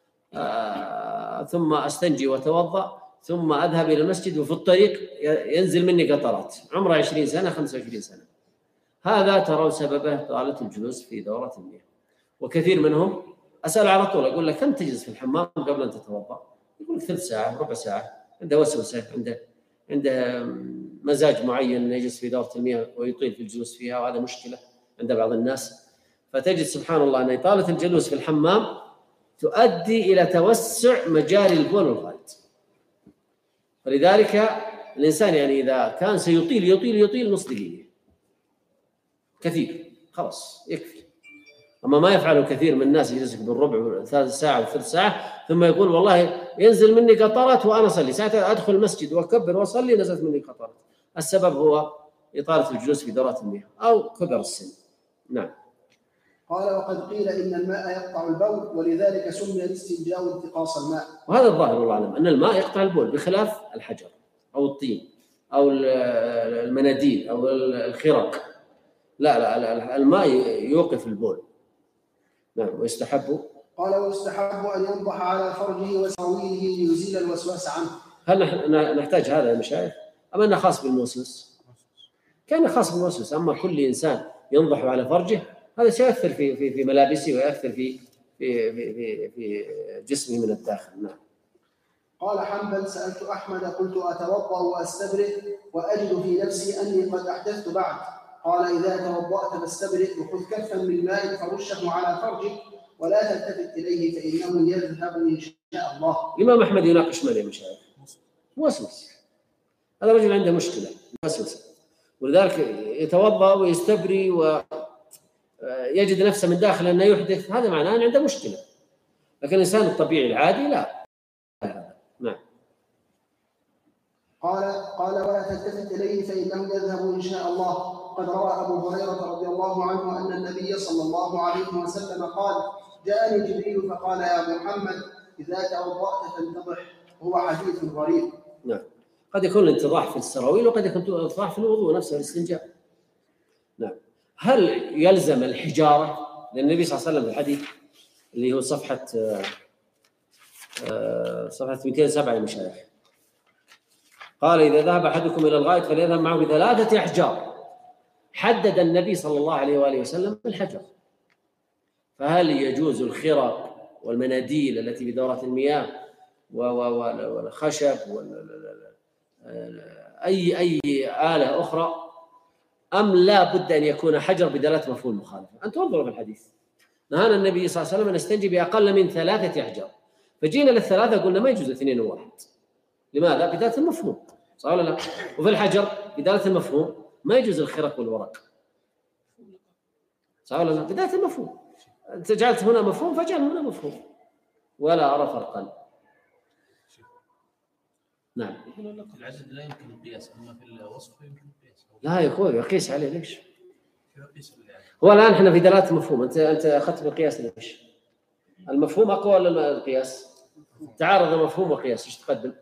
ثم أستنجي وأتوضأ ثم أذهب إلى المسجد وفي الطريق ينزل مني قطرات، عمره 20 سنة 25 سنة. هذا ترى سببه طالة الجلوس في دورة المياه. وكثير منهم أسأل على طول، أقول لك كم تجلس في الحمام قبل أن تتوضأ؟ يقول ثلث ساعة ربع ساعة، عنده وسوسة، عنده مزاج معين يجلس في دورة المياه ويطيل في الجلوس فيها، وهذا مشكلة عند بعض الناس. فتجد سبحان الله أن إطالة الجلوس في الحمام تؤدي إلى توسع مجاري البول والغائط. فلذلك الإنسان يعني إذا كان سيطيل نص دقيقة كثير خلاص يكفي. أما ما يفعله كثير من الناس، يجلس بالربع ثلث ساعة وثلث ساعة ثم يقول والله ينزل مني قطرات وأنا أصلي، ساعتها أدخل المسجد وأكبر وأصلي نزلت مني قطرات. السبب هو إطالة الجلوس في دورات المياه أو كبر السن. نعم. قال وقد قيل إن الماء يقطع البول ولذلك سمي الاستنجاء انتقاص الماء. وهذا الظاهر والله أعلم أن الماء يقطع البول، بخلاف الحجر أو الطين أو المناديل أو الخرق. لا الماء يوقف البول. نعم. ويستحب قال ويستحب أن ينضح على فرجه وسراويله ليزيل الوسواس عنه. هل نحتاج هذا يا مشايخ؟ أم أنه خاص بالموسوس؟ كان خاص بالموسوس، أما كل إنسان ينضح على فرجه هذا سيؤثر في ملابسه ويؤثر في جسمه من الداخل. نعم. قال حنبل سألت أحمد قلت أتوضأ وأستبرئ وأجد في نفسي أني قد أحدثت بعد. قال إذا توضأت فاستبرئ وخذ كفا من ماء فرشه على فرجك ولا تلتفت إليه فإنه يذهب إن شاء الله. الإمام أحمد يناقش من يا مشايخ؟ موسوس. هذا رجل عنده مشكلة موسوس، ولذلك يتوضأ ويستبري ويجد نفسه من داخل أنه يحدث، هذا معناه أنه عنده مشكلة. لكن الإنسان الطبيعي العادي لا. نعم. قال ولا تلتفت إليه فإنه يذهب إن شاء الله. قد روى أبو هريرة رضي الله عنه أن النبي صلى الله عليه وسلم قال جاءني جبريل فقال يا محمد إذا توضأت فانتضح، وهو حديث غريب. نعم. قد يكون الانتضاح في السراويل وقد يكون الانتضاح في الوضوء نفسه الاستنجاء. نعم. هل يلزم الحجارة؟ لأن النبي صلى الله عليه وسلم في الحديث اللي هو صفحة 207 يا مشايخ قال إذا ذهب أحدكم إلى الغائط فليذهب معه ب3 أحجار. حدد النبي صلى الله عليه وآله وسلم الحجر. فهل يجوز الخرق والمناديل التي بدورات المياه والخشب أي آلة أخرى، أم لا بد أن يكون حجر بدلالة مفهوم المخالفة؟ أنتم انظروا في الحديث، نهانا النبي صلى الله عليه وسلم أن نستنجي بأقل من 3 أحجار، فجينا لل3 قلنا ما يجوز 2 و1. لماذا؟ بدلالة المفهوم، صح ولا لا؟ وفي الحجر بدلالة المفهوم ما يجوز الخرق والورق، صح ولا لا؟ بدلالة المفهوم. أنت جعلت هنا مفهوم فجعل هنا مفهوم، ولا أرى فرقا. نعم. العدد لا يمكن القياس، أما في الوصف يمكن القياس. لا يا أخوي يقيس عليه ليش؟ هو الآن إحنا في دلالة مفهوم، أنت أخذت بالقياس ليش؟ المفهوم أقوى ولا القياس؟ تعارض المفهوم والقياس، إيش تقدم؟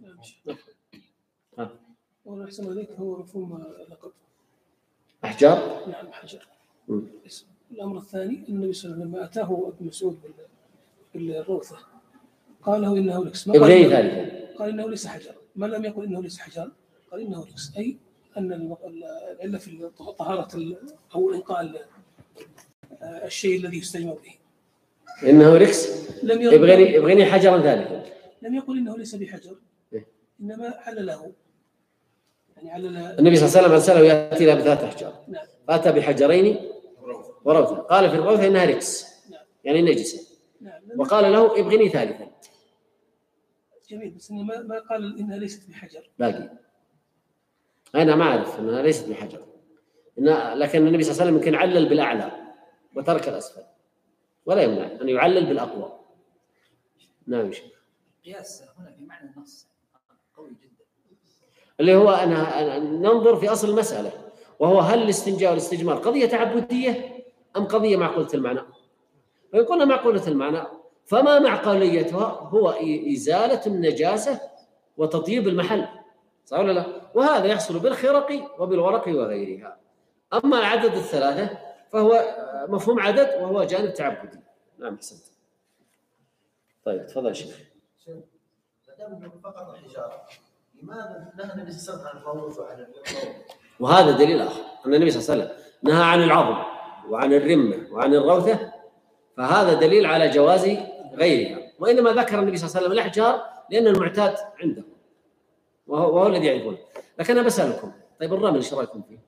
والله أحسن عليك هو مفهوم لقب أحجار؟ نعم حجر. الأمر الثاني النبي صلى الله عليه وسلم لما أتاه ابن مسعود بالروثة قال له إنه لكس. ابغي ذلك. قال إنه ليس حجر. ما لم يقل إنه ليس حجر قال إنه لكس، أي أن العلة في طهارة أو إنقاء الشيء الذي يستجمع به. إنه ركس. ابغيني حجرا ثالثا. لم يقل إنه ليس بحجر، إنما علله. يعني علل النبي صلى الله عليه وسلم أرسله يأتي له ب3 أحجار. نعم. فأتى بحجرين وروثة. قال في الروثة إنها ركس. نعم. يعني نجسة. نعم. وقال له ابغني ثالثا. جميل، بس إنه ما قال إنها ليست بحجر. باقي. أنا ما أعرف إنها ليست بحجر. لكن النبي صلى الله عليه وسلم يمكن علل بالأعلى وترك الأسفل، ولا يمنع أن يعلل بالأقوى. نعم. القياس هنا في معنى النص قوي جدا، اللي هو أنا ننظر في أصل المسألة، وهو هل الاستنجاء والاستجمار قضية تعبدية أم قضية معقولة المعنى؟ فإن قلنا معقولة المعنى فما معقوليتها هو إزالة النجاسة وتطيب المحل، صح ولا لا؟ وهذا يحصل بالخرق وبالورق وغيرها. أما عدد ال3 فهو مفهوم عدد وهو جانب تعبدي. نعم حسنت. طيب تفضل شيخ. فقط الحجارة، لماذا نهى النبي صلى الله عليه وسلم عن الروث وعن الروث؟ وهذا دليل آخر أن النبي صلى الله عليه وسلم نهى عن العظم وعن الرمة وعن الروثة، فهذا دليل على جواز غيرها. وإنما ذكر النبي صلى الله عليه وسلم الأحجار لأن المعتاد عنده وهو الذي يعرفونه. لكن أنا بسألكم، طيب الرمل إيش رأيكم فيه؟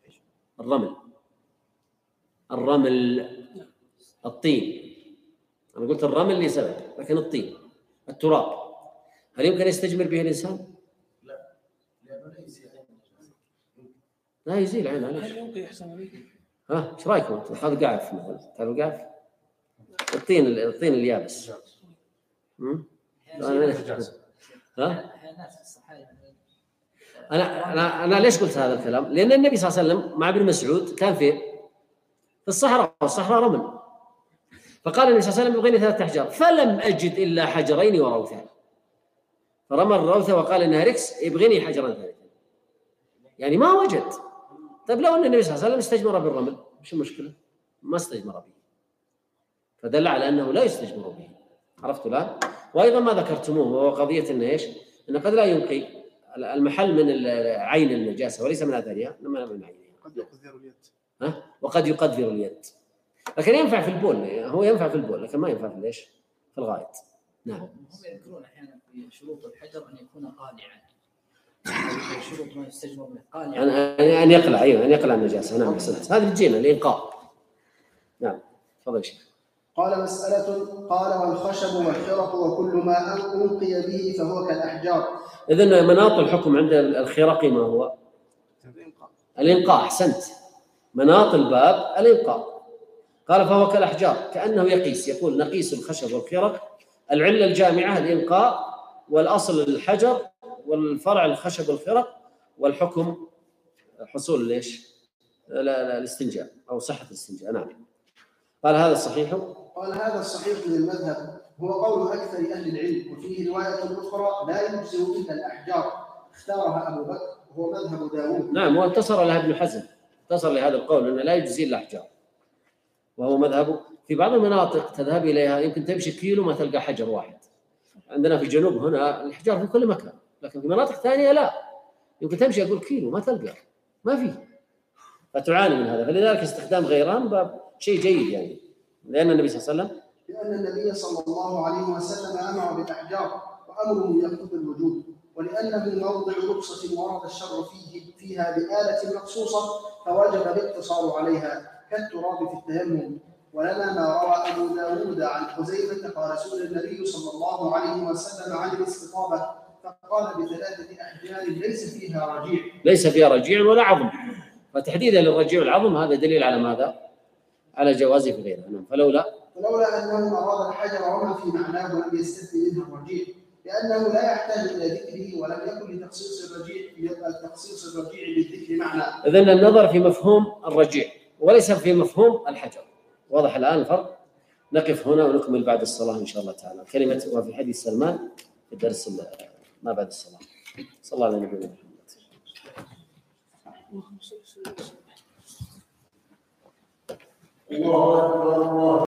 الرمل الطين، أنا قلت الرمل لسبب، لكن الطين التراب هل يمكن يستجمر به الإنسان؟ لا، لأنه لا يزيل عين. لا يزيل عين. هل يمكن يحسن عليك؟ إيش رأيكم؟ هذا قاعف مثلا، تعرفوا قاعف؟ الطين اليابس. أنا ليش قلت هذا الكلام؟ لأن النبي صلى الله عليه وسلم مع ابن مسعود كان في الصحراء، والصحراء رمل، فقال النبي صلى الله عليه وسلم يبغيني 3 أحجار فلم أجد إلا حجرين وروثان، فرمى الروثة وقال إنها ركس يبغيني حجرا ثالثا، يعني ما وجد. طيب لو أن النبي صلى الله عليه وسلم استجمر بالرمل، مش المشكلة؟ ما استجمر به. فدل على أنه لا يستجمر به. عرفت الآن؟ وأيضا ما ذكرتموه وهو قضية أنه إيش؟ أنه قد لا ينقي المحل من عين النجاسة وليس من أثرها، إنما من عينها. قد يقدر اليد. وقد يقدر اليد، لكن ينفع في البول، هو ينفع في البول لكن ما ينفع في ليش؟ في الغائط. نعم. هم يذكرون أحيانا في شروط الحجر أن يكون قالعا. شروط ما يستجمر به قالعا. أن يقلع، أيوه أن يقلع النجاسة. نعم أحسنت. هذه الجينة الإنقاء. نعم تفضل شيخ. قال مسألة. قال والخشب والخرق وكل ما أنقي به فهو كالأحجار. إذن مناط الحكم عند الخرق ما هو؟ الإنقاء. أحسنت. مناط الباب الإنقاء. قال فهو كالأحجار، كأنه يقيس، يقول نقيس الخشب والخرق، العلة الجامعة الإنقاء، والأصل الحجر، والفرع الخشب والخرق، والحكم حصول ليش؟ الاستنجاء أو صحة الاستنجاء. نعم. قال هذا الصحيح. قال هذا الصحيح من المذهب، هو قول أكثر أهل العلم، وفيه رواية أخرى لا يجزئ إلا الأحجار اختارها أبو بكر وهو مذهب داوود. نعم، وانتصر لها ابن حزم، انتصر لهذا القول أنه لا يجزي إلا الأحجار، وهو مذهبه. في بعض المناطق تذهب إليها يمكن تمشي كيلو ما تلقى حجر واحد. عندنا في الجنوب هنا الحجار في كل مكان، لكن في مناطق ثانية لا، يمكن تمشي أقول كيلو ما تلقى، ما فيه، فتعاني من هذا. فلذلك استخدام غيران باب شيء جيد يعني، لأن النبي صلى الله عليه وسلم صلى الله عليه وسلم أمر بالأحجار وأمره يقتضي الوجوب، ولأنه موضع رخصة ورد الشرع فيها بآلة مخصوصة فوجب الاقتصار عليها كالتراب في التيمم. ولنا ما روى أبو داود عن حذيفة قال سئل النبي صلى الله عليه وسلم عن الاستطابة فقال بثلاثة أحجار ليس فيها رجيع ولا عظم، فتحديدا للرجيع والعظم هذا دليل على ماذا؟ على جوازه في غيرها. فلولا أنه أراد الحجر وما في معناه ولم يستثني منه الرجيع، لأنه لا يحتاج إلى ذكره ولم يكن لتخصيص الرجيع بالذكر معنى. إذن النظر في مفهوم الرجيع وليس في مفهوم الحجر. واضح الآن الفرق؟ نقف هنا ونكمل بعد الصلاة إن شاء الله تعالى. كلمة وفي حديث سلمان في الدرس ما بعد الصلاة. صلى الله عليه وسلم. الله أكبر.